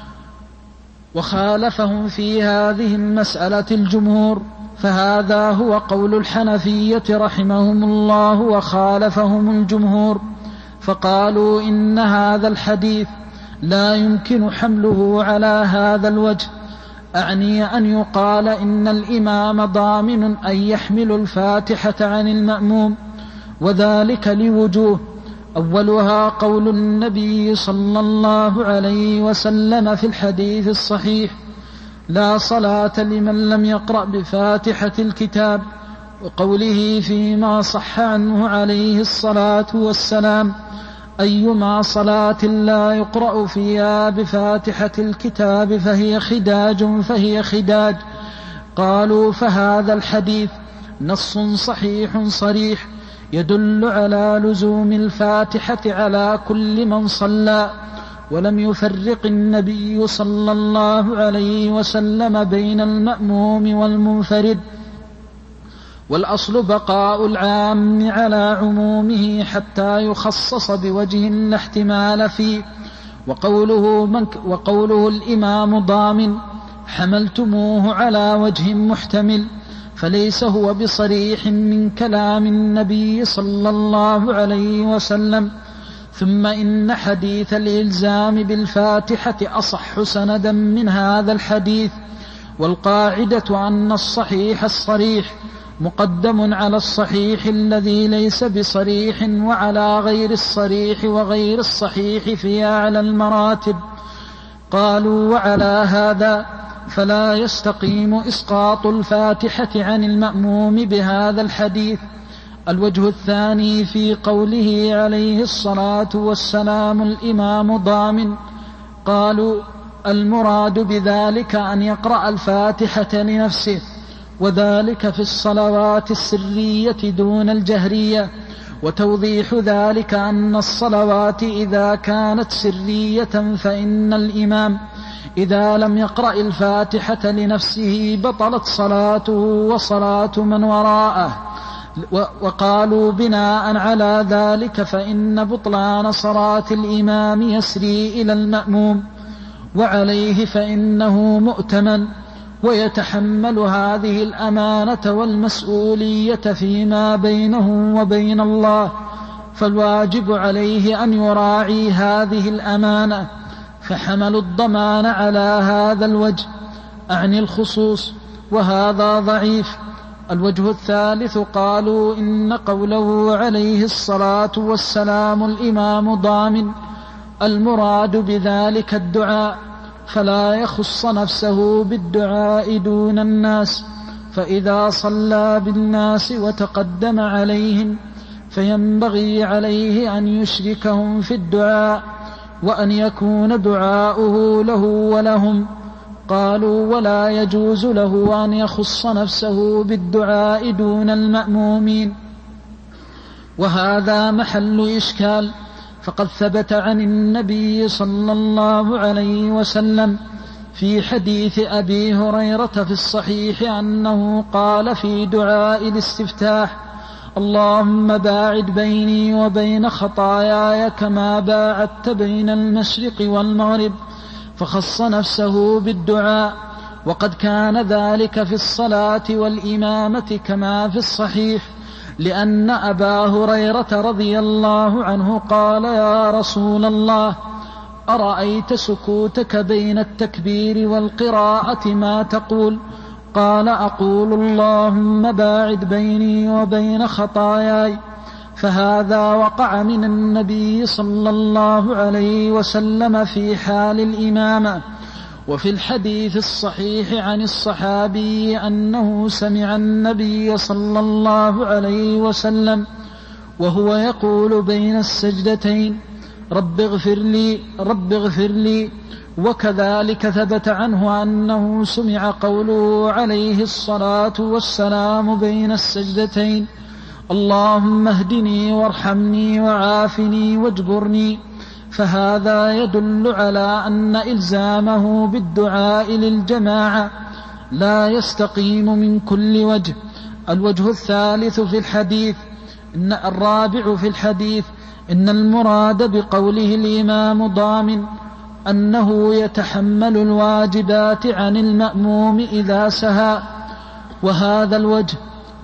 وخالفهم في هذه المسألة الجمهور، فهذا هو قول الحنفية رحمهم الله، وخالفهم الجمهور فقالوا إن هذا الحديث لا يمكن حمله على هذا الوجه، أعني أن يقال إن الإمام ضامن أن يحمل الفاتحة عن المأموم، وذلك لوجوه: أولها قول النبي صلى الله عليه وسلم في الحديث الصحيح: لا صلاة لمن لم يقرأ بفاتحة الكتاب، وقوله فيما صح عنه عليه الصلاة والسلام: أيما صلاة لا يقرأ فيها بفاتحة الكتاب فهي خداج فهي خداج. قالوا: فهذا الحديث نص صحيح صريح يدل على لزوم الفاتحة على كل من صلى، ولم يفرق النبي صلى الله عليه وسلم بين المأموم والمنفرد، والأصل بقاء العام على عمومه حتى يخصص بوجه لا احتمال فيه. وقوله, من وقوله الإمام ضامن حملتموه على وجه محتمل، فليس هو بصريح من كلام النبي صلى الله عليه وسلم. ثم إن حديث الإلزام بالفاتحة أصح سندا من هذا الحديث، والقاعدة أن الصحيح الصريح مقدم على الصحيح الذي ليس بصريح، وعلى غير الصريح وغير الصحيح في أعلى المراتب. قالوا: وعلى هذا فلا يستقيم إسقاط الفاتحة عن المأموم بهذا الحديث. الوجه الثاني في قوله عليه الصلاة والسلام: الإمام ضامن. قالوا: المراد بذلك أن يقرأ الفاتحة لنفسه، وذلك في الصلوات السرية دون الجهرية. وتوضيح ذلك أن الصلوات إذا كانت سرية فإن الإمام إذا لم يقرأ الفاتحة لنفسه بطلت صلاته وصلاة من وراءه. وقالوا: بناء على ذلك فإن بطلان صلاة الإمام يسري إلى المأموم، وعليه فإنه مؤتمن ويتحمل هذه الأمانة والمسؤولية فيما بينه وبين الله، فالواجب عليه أن يراعي هذه الأمانة، فحمل الضمان على هذا الوجه، أعني الخصوص، وهذا ضعيف. الوجه الثالث قالوا: إن قوله عليه الصلاة والسلام الإمام ضامن المراد بذلك الدعاء، فلا يخص نفسه بالدعاء دون الناس، فإذا صلى بالناس وتقدم عليهم فينبغي عليه أن يشركهم في الدعاء، وأن يكون دعاؤه له ولهم. قالوا: ولا يجوز له أن يخص نفسه بالدعاء دون المأمومين، وهذا محل إشكال. فقد ثبت عن النبي صلى الله عليه وسلم في حديث أبي هريرة في الصحيح أنه قال في دعاء الاستفتاح: اللهم باعد بيني وبين خطاياي كما باعدت بين المشرق والمغرب، فخص نفسه بالدعاء. وقد كان ذلك في الصلاة والإمامة كما في الصحيح، لأن أبا هريرة رضي الله عنه قال: يا رسول الله، أرأيت سكوتك بين التكبير والقراءة ما تقول؟ قال: أقول اللهم باعد بيني وبين خطاياي. فهذا وقع من النبي صلى الله عليه وسلم في حال الإمامة، وفي الحديث الصحيح عن الصحابي أنه سمع النبي صلى الله عليه وسلم وهو يقول بين السجدتين رب اغفر لي رب اغفر لي. وكذلك ثبت عنه أنه سمع قوله عليه الصلاة والسلام بين السجدتين اللهم اهدني وارحمني وعافني واجبرني. فهذا يدل على أن إلزامه بالدعاء للجماعة لا يستقيم من كل وجه. الوجه الثالث في الحديث إن الرابع في الحديث إن المراد بقوله الإمام ضامن أنه يتحمل الواجبات عن المأموم إذا سهى. وهذا الوجه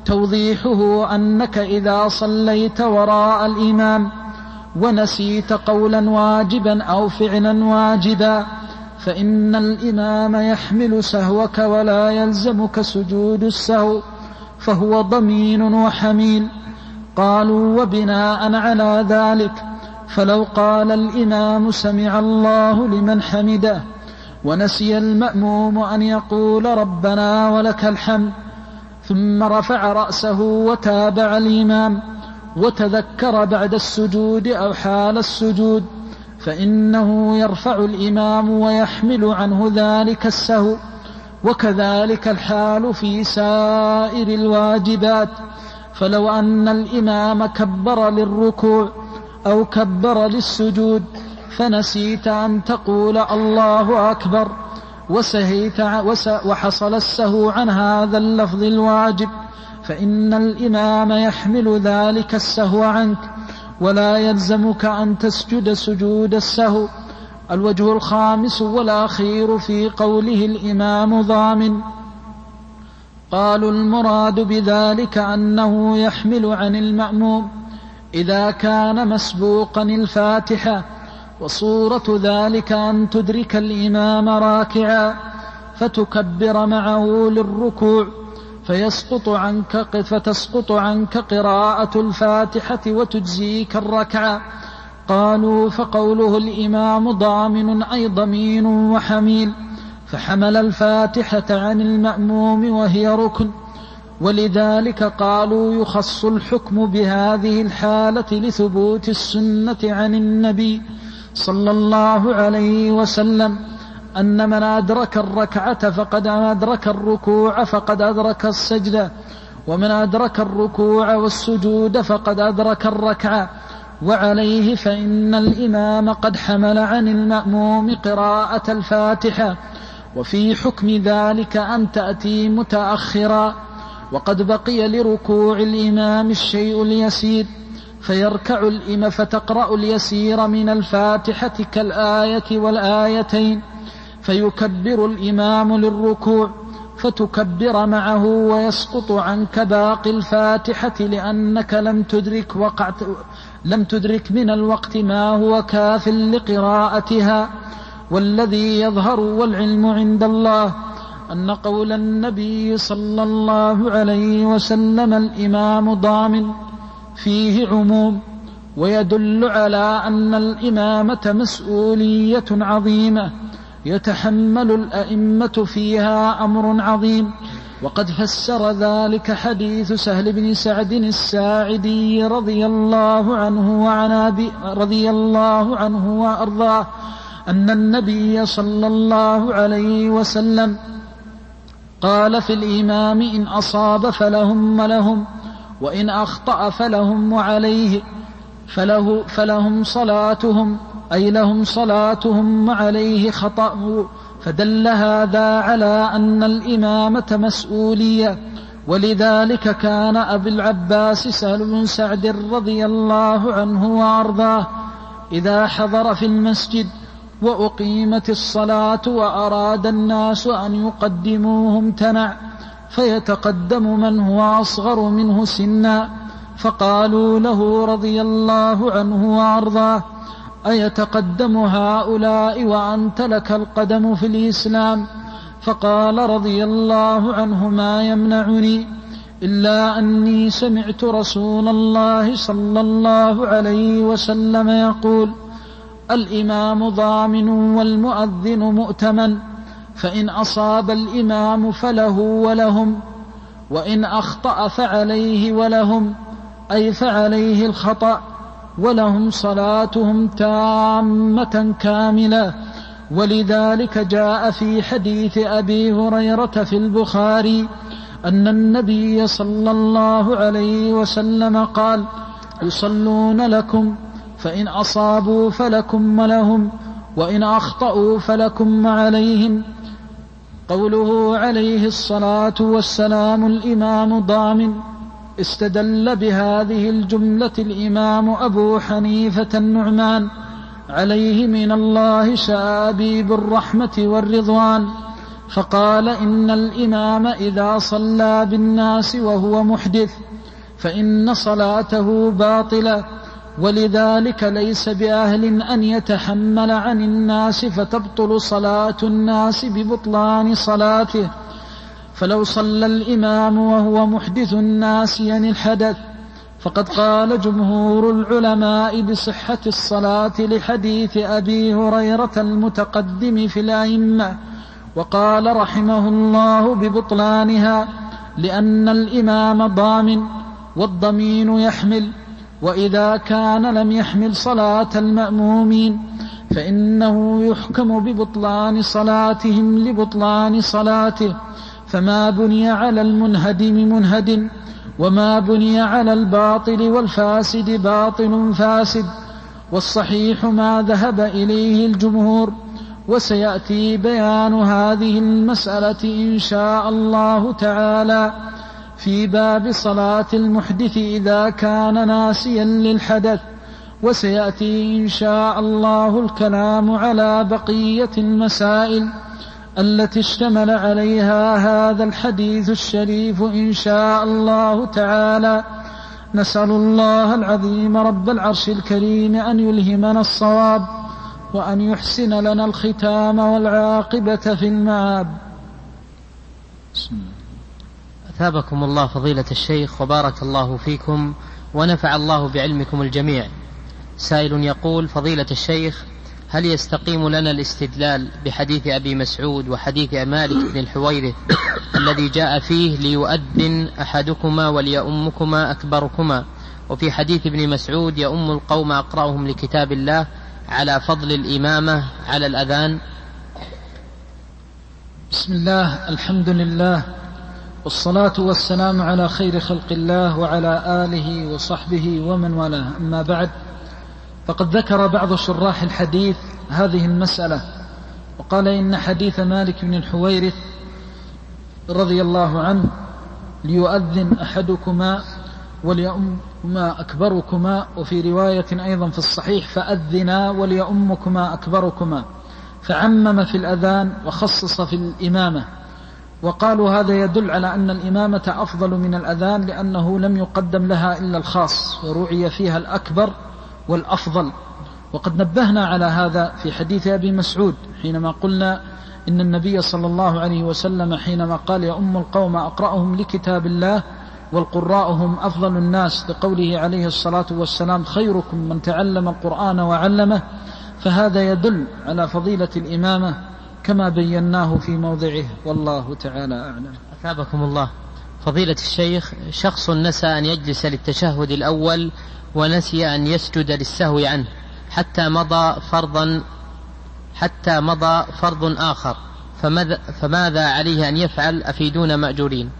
توضيحه أنك إذا صليت وراء الإمام ونسيت قولا واجبا أو فعلا واجبا فإن الإمام يحمل سهوك ولا يلزمك سجود السهو فهو ضمين وحميل. قالوا وبناء على ذلك فلو قال الإمام سمع الله لمن حمده ونسي المأموم أن يقول ربنا ولك الحمد ثم رفع رأسه وتابع الإمام وتذكر بعد السجود أو حال السجود فإنه يرفع الإمام ويحمل عنه ذلك السهو. وكذلك الحال في سائر الواجبات. فلو أن الإمام كبر للركوع أو كبر للسجود فنسيت أن تقول الله أكبر وسهيت وحصل السهو عن هذا اللفظ الواجب فإن الإمام يحمل ذلك السهو عنك ولا يلزمك أن تسجد سجود السهو. الوجه الخامس والأخير في قوله الإمام ضامن قالوا المراد بذلك أنه يحمل عن المأموم إذا كان مسبوقا الفاتحة وصورة ذلك أن تدرك الإمام راكعا فتكبر معه للركوع فيسقط عنك فتسقط عنك قراءة الفاتحة وتجزيك الركعة. قالوا فقوله الإمام ضامن أي ضمين وحميل فحمل الفاتحة عن المأموم وهي ركن. ولذلك قالوا يخص الحكم بهذه الحالة لثبوت السنة عن النبي صلى الله عليه وسلم أن من أدرك الركعة فقد أدرك الركوع فقد أدرك السجدة ومن أدرك الركوع والسجود فقد أدرك الركعة. وعليه فإن الإمام قد حمل عن المأموم قراءة الفاتحة وفي حكم ذلك أن تأتي متأخرا وقد بقي لركوع الإمام الشيء اليسير فيركع الإمام فتقرأ اليسير من الفاتحة كالآية والآيتين فيكبر الإمام للركوع فتكبر معه ويسقط عنك باقي الفاتحة لأنك لم تدرك وقعت لم تدرك من الوقت ما هو كاف لقراءتها. والذي يظهر والعلم عند الله أن قول النبي صلى الله عليه وسلم الإمام ضامن فيه عموم ويدل على أن الإمامة مسؤولية عظيمة يتحمل الأئمة فيها أمر عظيم. وقد فسر ذلك حديث سهل بن سعد الساعدي رضي الله عنه وعن أبي رضي الله عنه وأرضاه أن النبي صلى الله عليه وسلم قال في الإمام إن أصاب فلهم ولهم وإن أخطأ فلهم وعليه فله فلهم صلاتهم أي لهم صلاتهم وعليه خطأه. فدل هذا على أن الإمامة مسؤولية. ولذلك كان أبو العباس سهل بن سعد رضي الله عنه وأرضاه إذا حضر في المسجد وأقيمت الصلاة وأراد الناس أن يقدموه امتنع فيتقدم من هو أصغر منه سنا فقالوا له رضي الله عنه وأرضاه أيتقدم هؤلاء وأنت لك القدم في الإسلام؟ فقال رضي الله عنه ما يمنعني إلا أني سمعت رسول الله صلى الله عليه وسلم يقول الإمام ضامن والمؤذن مؤتمن فإن أصاب الإمام فله ولهم، وإن أخطأ فعليه ولهم، أي فعليه الخطأ، ولهم صلاتهم تامة كاملة. ولذلك جاء في حديث أبي هريرة في البخاري أن النبي صلى الله عليه وسلم قال: يصلون لكم فإن أصابوا فلكم ولهم، وإن أخطأوا فلكم وعليهم. قوله عليه الصلاة والسلام الإمام ضامن، استدل بهذه الجملة الإمام أبو حنيفة النعمان عليه من الله شآبيب الرحمة والرضوان، فقال: إن الإمام إذا صلى بالناس وهو محدث فإن صلاته باطلة، ولذلك ليس بأهل أن يتحمل عن الناس فتبطل صلاة الناس ببطلان صلاته. فلو صلى الإمام وهو محدث ناسيا الحدث فقد قال جمهور العلماء بصحة الصلاة لحديث أبي هريرة المتقدم في الأئمة، وقال رحمه الله ببطلانها، لأن الإمام ضامن والضمين يحمل، وإذا كان لم يحمل صلاة المأمومين فإنه يحكم ببطلان صلاتهم لبطلان صلاته. فما بني على المنهدم منهدم، وما بني على الباطل والفاسد باطل فاسد، والصحيح ما ذهب إليه الجمهور. وسيأتي بيان هذه المسألة إن شاء الله تعالى في باب صلاة المحدث إذا كان ناسيا للحدث، وسيأتي إن شاء الله الكلام على بقية المسائل التي اشتمل عليها هذا الحديث الشريف إن شاء الله تعالى. نسأل الله العظيم رب العرش الكريم أن يلهمنا الصواب، وأن يحسن لنا الختام والعاقبة في المآب. بسم الله. أثابكم الله فضيلة الشيخ وبارك الله فيكم ونفع الله بعلمكم الجميع. سائل يقول: فضيلة الشيخ، هل يستقيم لنا الاستدلال بحديث أبي مسعود وحديث مالك بن الحويرث الذي جاء فيه ليؤذن أحدكما وليؤمكما أكبركما، وفي حديث ابن مسعود يؤم القوم أقرأهم لكتاب الله، على فضل الإمامة على الأذان؟ بسم الله، الحمد لله، والصلاة والسلام على خير خلق الله وعلى آله وصحبه ومن والاه. أما بعد، فقد ذكر بعض شراح الحديث هذه المسألة، وقال إن حديث مالك بن الحويرث رضي الله عنه ليؤذن أحدكما وليؤمكما أكبركما، وفي رواية أيضا في الصحيح فأذنا وليؤمكما أكبركما، فعمم في الأذان وخصص في الإمامة. وقالوا هذا يدل على أن الإمامة أفضل من الأذان، لأنه لم يقدم لها إلا الخاص، ورعي فيها الأكبر والأفضل. وقد نبهنا على هذا في حديث أبي مسعود حينما قلنا إن النبي صلى الله عليه وسلم حينما قال: يؤم القوم أقرأهم لكتاب الله والقراء هم أفضل الناس، لقوله عليه الصلاة والسلام: خيركم من تعلم القرآن وعلمه. فهذا يدل على فضيلة الإمامة كما بيناه في موضعه، والله تعالى أعلم. أثابكم الله فضيلة الشيخ، شخص نسى أن يجلس للتشهد الأول ونسي أن يسجد للسهو عنه حتى مضى فرضا حتى مضى فرض آخر، فماذا, فماذا عليه أن يفعل؟ أفيدون مأجورين.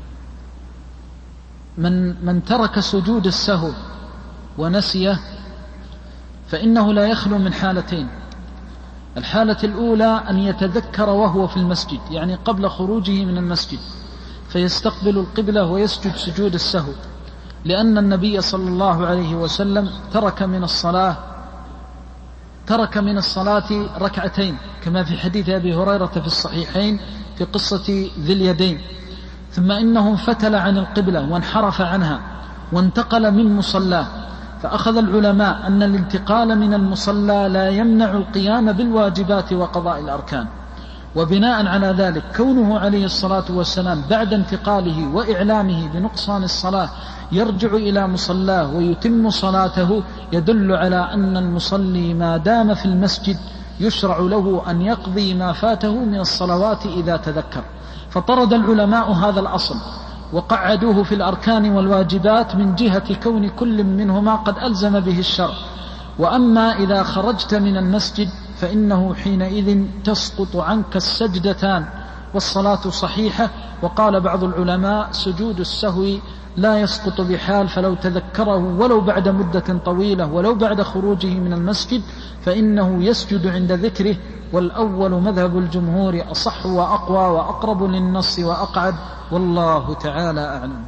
من, من ترك سجود السهو ونسيه فإنه لا يخلو من حالتين. الحالة الأولى أن يتذكر وهو في المسجد، يعني قبل خروجه من المسجد، فيستقبل القبلة ويسجد سجود السهو، لأن النبي صلى الله عليه وسلم ترك من الصلاة ترك من الصلاة ركعتين، كما في حديث أبي هريرة في الصحيحين في قصة ذي اليدين. ثم إنه فتل عن القبلة وانحرف عنها وانتقل من مصلاه، فأخذ العلماء أن الانتقال من المصلى لا يمنع القيام بالواجبات وقضاء الأركان. وبناء على ذلك كونه عليه الصلاة والسلام بعد انتقاله وإعلامه بنقصان الصلاة يرجع إلى مصلاه ويتم صلاته يدل على أن المصلي ما دام في المسجد يشرع له أن يقضي ما فاته من الصلوات إذا تذكر. فطرد العلماء هذا الأصل وقعدوه في الأركان والواجبات من جهة كون كل منهما قد ألزم به الشرع. وأما إذا خرجت من المسجد فإنه حينئذ تسقط عنك السجدتان والصلاة صحيحة. وقال بعض العلماء سجود السهو لا يسقط بحال، فلو تذكره ولو بعد مدة طويلة ولو بعد خروجه من المسجد فإنه يسجد عند ذكره. والأول مذهب الجمهور أصح وأقوى وأقرب للنص وأقعد، والله تعالى أعلم.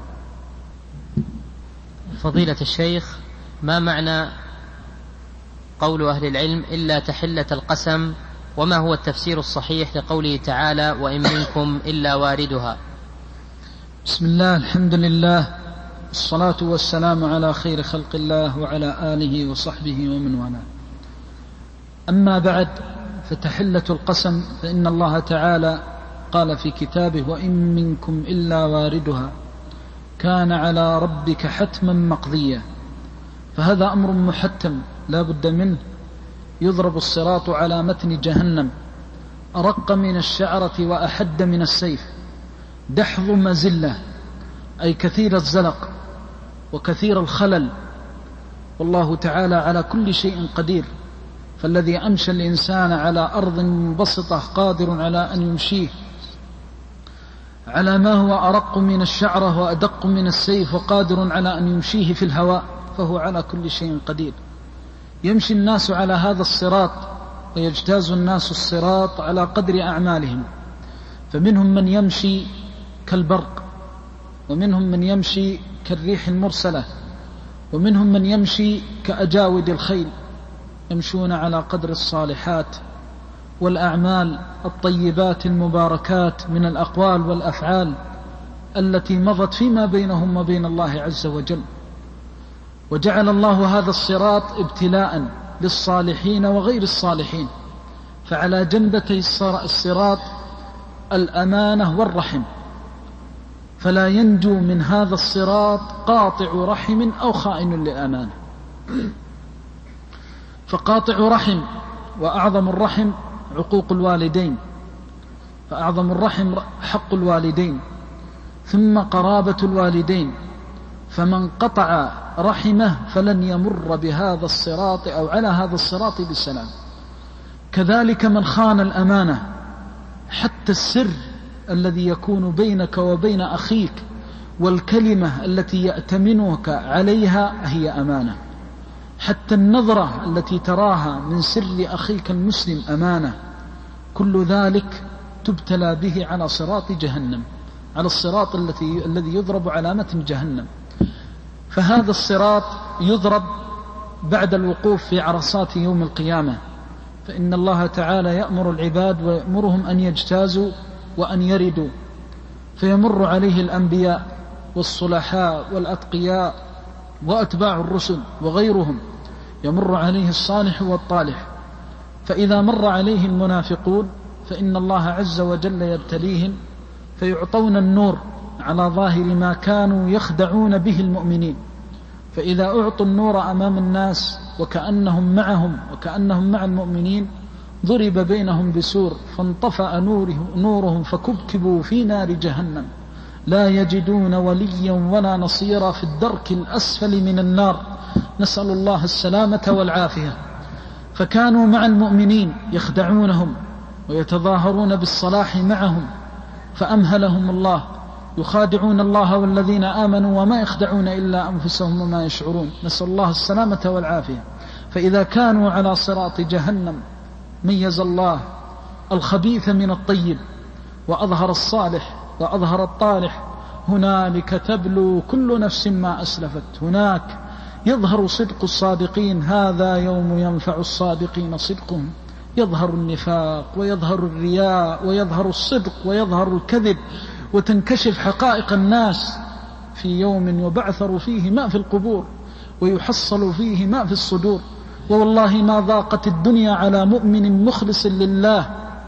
فضيلة الشيخ، ما معنى قول أهل العلم إلا تحلة القسم، وما هو التفسير الصحيح لقوله تعالى وإن منكم إلا واردها؟ بسم الله، الحمد لله، الصلاة والسلام على خير خلق الله وعلى آله وصحبه ومن والاه. أما بعد، فتحلة القسم فإن الله تعالى قال في كتابه وإن منكم إلا واردها كان على ربك حتما مقضيا. فهذا أمر محتم لا بد منه. يضرب الصراط على متن جهنم أرق من الشعرة وأحد من السيف، دحض مزلة، أي كثير الزلق وكثير الخلل، والله تعالى على كل شيء قدير. فالذي أمشى الإنسان على أرض منبسطة قادر على أن يمشيه على ما هو أرق من الشعرة وأدق من السيف وقادر على أن يمشيه في الهواء، فهو على كل شيء قدير. يمشي الناس على هذا الصراط ويجتاز الناس الصراط على قدر أعمالهم، فمنهم من يمشي كالبرق، ومنهم من يمشي كالريح المرسلة، ومنهم من يمشي كأجاود الخيل، يمشون على قدر الصالحات والأعمال الطيبات المباركات من الأقوال والأفعال التي مضت فيما بينهم وبين الله عز وجل. وجعل الله هذا الصراط ابتلاء للصالحين وغير الصالحين. فعلى جنبتي الصراط الأمانة والرحم، فلا ينجو من هذا الصراط قاطع رحم أو خائن للأمانة. فقاطع رحم، وأعظم الرحم عقوق الوالدين، فأعظم الرحم حق الوالدين، ثم قرابة الوالدين. فمن قطع رحمه فلن يمر بهذا الصراط أو على هذا الصراط بسلام. كذلك من خان الأمانة، حتى السر الذي يكون بينك وبين أخيك والكلمة التي يأتمنك عليها هي أمانة، حتى النظرة التي تراها من سر أخيك المسلم أمانة. كل ذلك تبتلى به على صراط جهنم، على الصراط الذي الذي يضرب على متن جهنم. فهذا الصراط يضرب بعد الوقوف في عرصات يوم القيامة، فإن الله تعالى يأمر العباد ويأمرهم أن يجتازوا وأن يردوا، فيمر عليه الأنبياء والصلحاء والأتقياء وأتباع الرسل وغيرهم، يمر عليه الصالح والطالح. فإذا مر عليه المنافقون فإن الله عز وجل يبتليهم فيعطون النور على ظاهر ما كانوا يخدعون به المؤمنين. فإذا أعطوا النور أمام الناس وكأنهم معهم وكأنهم مع المؤمنين ضرب بينهم بسور فانطفأ نورهم فكبكبوا في نار جهنم لا يجدون وليا ولا نصيرا في الدرك الأسفل من النار، نسأل الله السلامة والعافية. فكانوا مع المؤمنين يخدعونهم ويتظاهرون بالصلاح معهم، فأمهلهم الله، يخادعون الله والذين آمنوا وما يخدعون إلا أنفسهم وما يشعرون، نسأل الله السلامة والعافية. فإذا كانوا على صراط جهنم ميز الله الخبيث من الطيب وأظهر الصالح وأظهر الطالح. هنالك تبلو كل نفس ما أسلفت، هناك يظهر صدق الصادقين. هذا يوم ينفع الصادقين صدقهم، يظهر النفاق ويظهر الرياء ويظهر الصدق ويظهر الكذب، وتنكشف حقائق الناس في يوم يبعثر فيه ما في القبور ويحصل فيه ما في الصدور. ووالله ما ضاقت الدنيا على مؤمن مخلص لله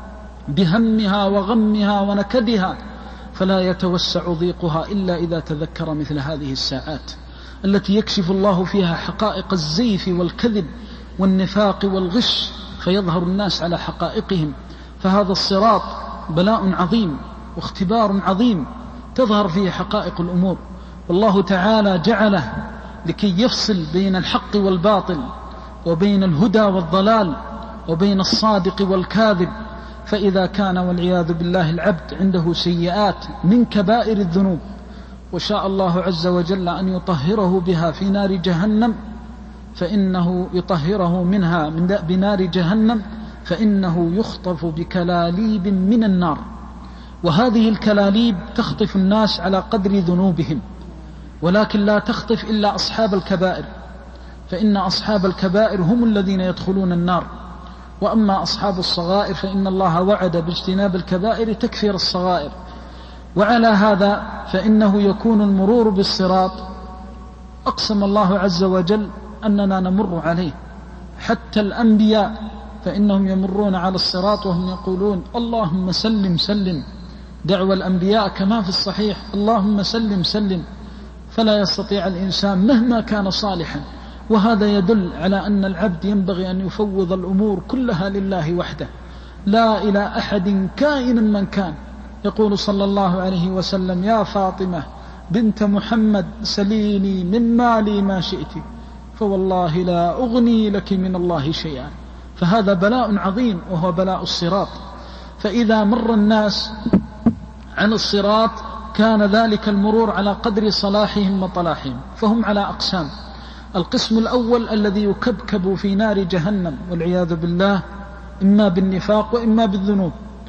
بهمها وغمها ونكدها، فلا يتوسع ضيقها إلا إذا تذكر مثل هذه الساعات التي يكشف الله فيها حقائق الزيف والكذب والنفاق والغش، فيظهر الناس على حقائقهم. فهذا الصراط بلاء عظيم واختبار عظيم تظهر فيه حقائق الأمور، والله تعالى جعله لكي يفصل بين الحق والباطل، وبين الهدى والضلال، وبين الصادق والكاذب. فإذا كان والعياذ بالله العبد عنده سيئات من كبائر الذنوب وشاء الله عز وجل أن يطهره بها في نار جهنم، فإنه يطهره منها من بنار جهنم، فإنه يخطف بكلاليب من النار، وهذه الكلاليب تخطف الناس على قدر ذنوبهم، ولكن لا تخطف إلا أصحاب الكبائر، فإن أصحاب الكبائر هم الذين يدخلون النار. وأما أصحاب الصغائر فإن الله وعد باجتناب الكبائر تكفير الصغائر. وعلى هذا فإنه يكون المرور بالصراط أقسم الله عز وجل أننا نمر عليه، حتى الأنبياء فإنهم يمرون على الصراط وهم يقولون اللهم سلم سلم، دعوى الأنبياء كما في الصحيح اللهم سلم سلم، فلا يستطيع الإنسان مهما كان صالحا. وهذا يدل على أن العبد ينبغي أن يفوض الأمور كلها لله وحده، لا إلى أحد كائنا من كان. يقول صلى الله عليه وسلم يا فاطمة بنت محمد سليني من مالي ما شئت، فوالله لا أغني لك من الله شيئا. فهذا بلاء عظيم وهو بلاء الصراط. فإذا مر الناس عن الصراط كان ذلك المرور على قدر صلاحهم وطلاحهم، فهم على أقسام. القسم الأول الذي يكبكب في نار جهنم والعياذ بالله، إما بالنفاق وإما بالذنوب.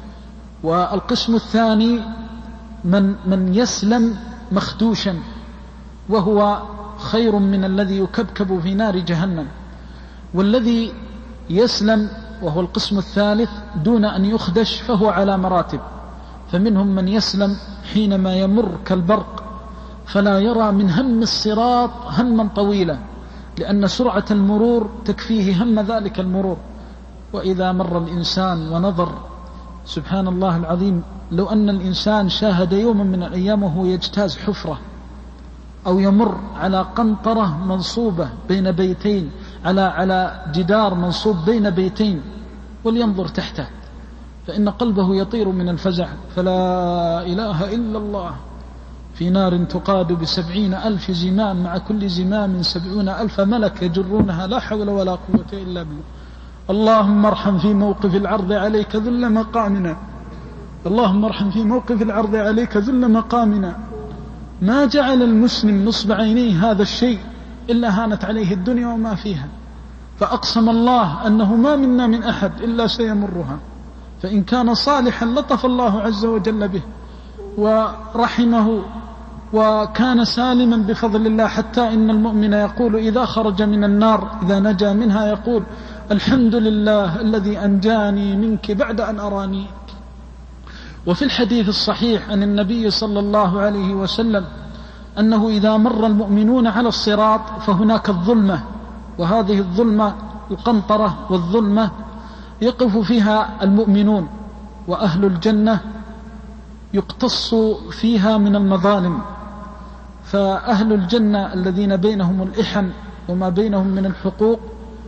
والقسم الثاني من, من يسلم مخدوشا، وهو خير من الذي يكبكب في نار جهنم. والذي يسلم وهو القسم الثالث دون أن يخدش فهو على مراتب، فمنهم من يسلم حينما يمر كالبرق فلا يرى من هم الصراط هما طويلا، لأن سرعة المرور تكفيه هم ذلك المرور. وإذا مر الإنسان ونظر سبحان الله العظيم، لو أن الإنسان شاهد يوما من الأيام وهو يجتاز حفرة أو يمر على قنطرة منصوبة بين بيتين، على على جدار منصوب بين بيتين، ولينظر تحته، فإن قلبه يطير من الفزع. فلا إله إلا الله في نار تقاد بسبعين ألف زمام، مع كل زمام سبعون ألف ملك يجرونها، لا حول ولا قوة إلا بالله. اللهم ارحم في موقف العرض عليك ذل مقامنا، اللهم ارحم في موقف العرض عليك ذل مقامنا. ما جعل المسلم نصب عينيه هذا الشيء إلا هانت عليه الدنيا وما فيها، فأقسم الله أنه ما منا من أحد إلا سيمرها، فإن كان صالحا لطف الله عز وجل به ورحمه وكان سالما بفضل الله، حتى إن المؤمن يقول إذا خرج من النار إذا نجا منها يقول الحمد لله الذي أنجاني منك بعد أن أراني. وفي الحديث الصحيح عن النبي صلى الله عليه وسلم أنه إذا مر المؤمنون على الصراط فهناك الظلمة، وهذه الظلمة القنطرة والظلمة يقف فيها المؤمنون، وأهل الجنة يقتص فيها من المظالم. فأهل الجنة الذين بينهم الإحن وما بينهم من الحقوق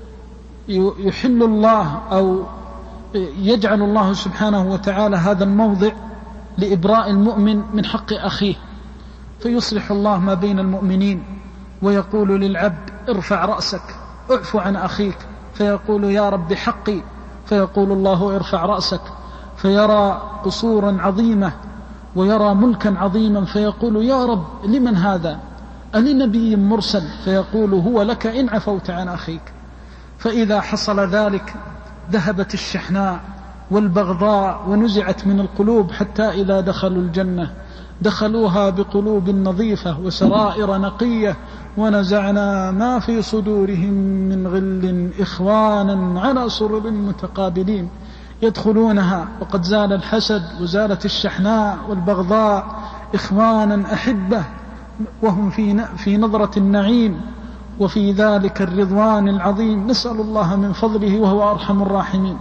يحل الله أو يجعل الله سبحانه وتعالى هذا الموضع لإبراء المؤمن من حق أخيه، فيصلح الله ما بين المؤمنين ويقول للعبد ارفع رأسك اعفو عن أخيك، فيقول يا رب حقي، فيقول الله ارفع رأسك، فيرى قصورا عظيمة ويرى ملكا عظيما، فيقول يا رب لمن هذا؟ ألنبي مرسل؟ فيقول هو لك إن عفوت عن أخيك. فإذا حصل ذلك ذهبت الشحناء والبغضاء ونزعت من القلوب، حتى إذا دخلوا الجنة دخلوها بقلوب نظيفة وسرائر نقية، ونزعنا ما في صدورهم من غل إخوانا على سرر متقابلين يدخلونها وقد زال الحسد وزالت الشحناء والبغضاء، إخوانا أحبة، وهم في في نظرة النعيم وفي ذلك الرضوان العظيم. نسأل الله من فضله وهو أرحم الراحمين.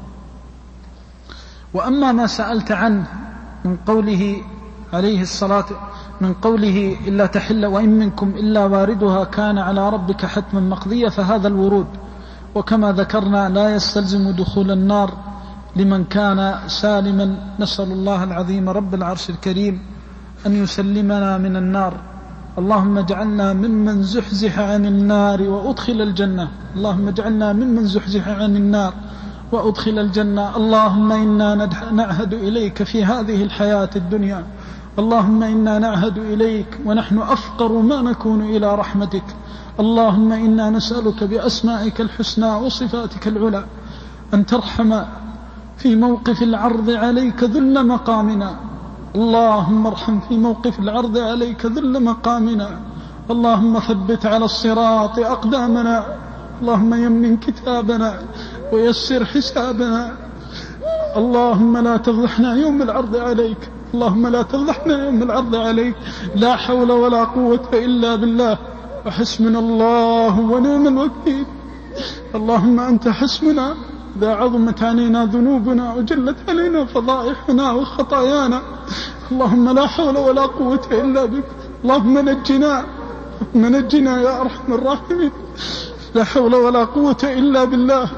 وأما ما سألت عنه من قوله عليه الصلاة من قوله إلا تحل وإن منكم إلا واردها كان على ربك حتما مقضية، فهذا الورود وكما ذكرنا لا يستلزم دخول النار لمن كان سالما. نسأل الله العظيم رب العرش الكريم أن يسلمنا من النار. اللهم اجعلنا ممن زحزح عن النار وأدخل الجنة. اللهم اجعلنا ممن زحزح عن النار وأدخل الجنة. اللهم إنا نعهد إليك في هذه الحياة الدنيا، اللهم إنا نعهد إليك ونحن أفقر ما نكون إلى رحمتك. اللهم إنا نسألك بأسمائك الحسنى وصفاتك العلى أن ترحم في موقف العرض عليك ذل مقامنا. اللهم ارحم في موقف العرض عليك ذل مقامنا. اللهم ثبت على الصراط أقدامنا. اللهم يمن كتابنا ويسر حسابنا. اللهم لا تفضحنا يوم العرض عليك. اللهم لا تفضحنا يوم العرض عليك. لا حول ولا قوة إلا بالله، وحسبنا الله ونعم الوكيل. اللهم أنت حسبنا إذا عظمت علينا ذنوبنا وجلت علينا فضائحنا وخطايانا. اللهم لا حول ولا قوة إلا بك. اللهم نجنا نجنا يا أرحم الراحمين. لا حول ولا قوة إلا بالله.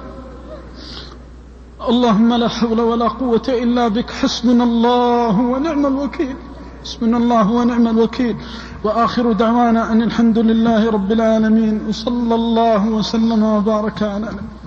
اللهم لا حول ولا قوة إلا بك. حسبنا الله ونعم الوكيل. حسبنا الله ونعم الوكيل. وآخر دعوانا أن الحمد لله رب العالمين، وصلى الله وسلم وبارك على نبينا